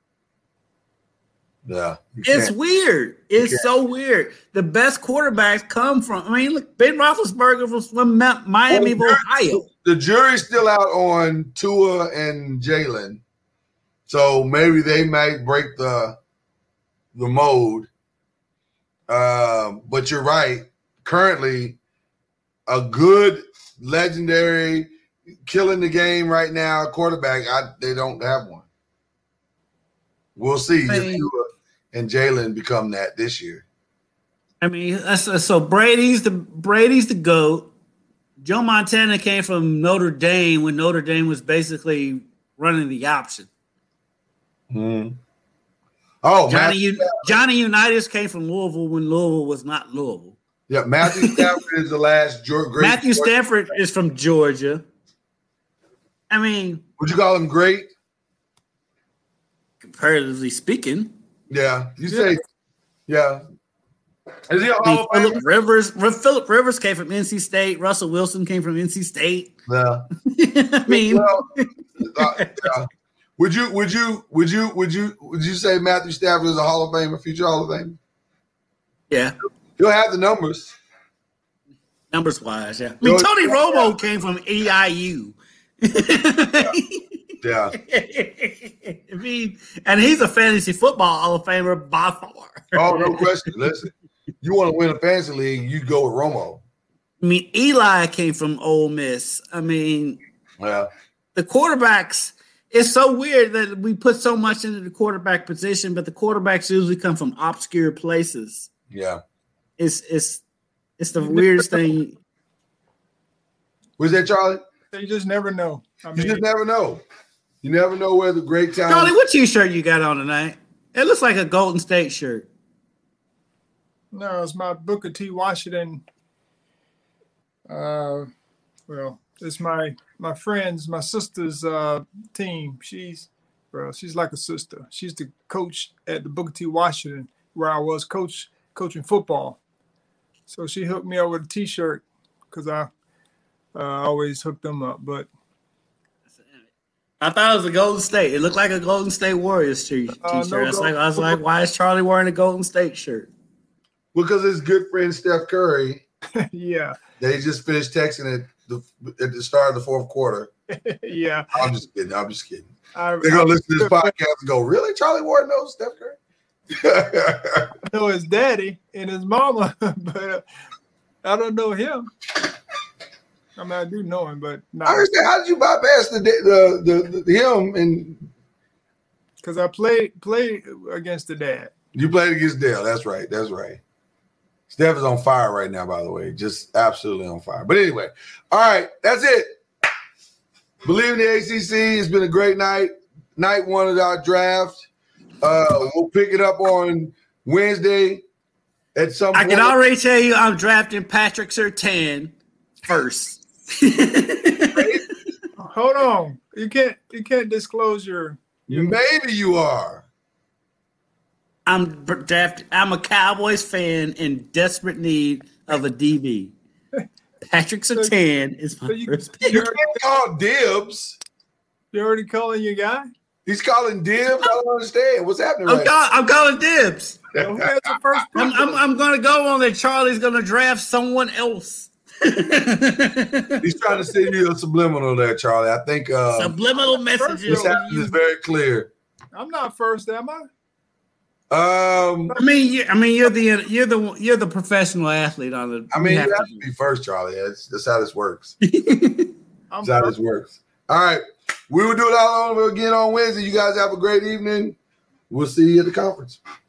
Yeah. you It's can't. weird. It's can't. so weird. The best quarterbacks come from, I mean, look, Ben Roethlisberger was from Ma- Miami of Well, Ohio. The jury's still out on Tua and Jalen. So maybe they might break the the mold. Um, but you're right. Currently, a good legendary killing the game right now quarterback, I, they don't have one. We'll see I if mean- Tua and Jalen become that this year. I mean, that's, so Brady's the Brady's the GOAT. Joe Montana came from Notre Dame when Notre Dame was basically running the option. Mm-hmm. Oh, Johnny, Matthew, U- Johnny Unitas came from Louisville when Louisville was not Louisville. yeah, Matthew Stafford is the last Georgia, great. Matthew Georgia- Stafford is from Georgia. I mean, Would you call him great? comparatively speaking, Yeah, you say, yeah. Is he a I mean, Hall of Famer? Phillip Rivers, Philip Rivers came from N C State. Russell Wilson came from N C State. Yeah. I mean, Well, uh, yeah. Would you? Would you? Would you? Would you? Would you say Matthew Stafford is a Hall of Famer, future Hall of Famer? yeah, He'll have the numbers. numbers wise, yeah. I mean, George- Tony Romo came from E I U. Yeah. I mean, and he's a fantasy football Hall of Famer by far. Oh, no question. Listen, you want to win a fantasy league, you go with Romo. I mean, Eli came from Ole Miss. I mean, Yeah. the quarterbacks, it's so weird that we put so much into the quarterback position, but the quarterbacks usually come from obscure places. Yeah. It's it's it's the weirdest thing. Was that Charlie? You just never know. I You mean, just never know. You never know where the great Charlie, talent. what t-shirt you got on tonight? It looks like a Golden State shirt. no, it's my Booker T. Washington. Uh, well, it's my my friend's, my sister's uh, team. She's, well, she's like a sister. She's the coach at the Booker T. Washington where I was coach coaching football. So she hooked me up with a T-shirt because I uh, always hooked them up. But I thought it was a Golden State. It looked like a Golden State Warriors t- t-shirt. Uh, no I, was like, I was Gold- like, why is Charlie wearing a Golden State shirt? Because his good friend Steph Curry, yeah, they just finished texting at the at the start of the fourth quarter. yeah. I'm just kidding. I'm just kidding. I, They're gonna I listen to this podcast and go, "Really, Charlie Ward knows Steph Curry?" know his daddy and his mama, but uh, I don't know him. I mean, I do know him, but I not understand. How did you bypass the the the, the him and because I played played against the dad. you played against Dale? That's right. That's right. Steph is on fire right now, by the way, just absolutely on fire. But anyway, all right, that's it. Believe in the A C C. It's been a great night. Night one of our draft. Uh, we'll pick it up on Wednesday at some I point. can already tell you I'm drafting Patrick Surtain first. Hold on, you can't you can't disclose your. Maybe you are. I'm draft. I'm a Cowboys fan in desperate need of a D B. Patrick Surtain is my So you- first You pick. can't call dibs. You already calling your guy? He's calling dibs. I don't understand. What's happening I'm, right call, I'm calling dibs. So who has the first pick? I'm, I'm, I'm going to go on that Charlie's going to draft someone else. He's trying to send you a subliminal there, Charlie. I think uh, Subliminal messages. this happens is very clear. I'm not first, am I? Um, I mean, you, I mean, you're the you're the you're the professional athlete on the. I mean, you have to to be first, Charlie. That's, that's how this works. I'm That's how first. this works. All right. We will do it all over again on Wednesday. You guys have a great evening. We'll see you at the conference.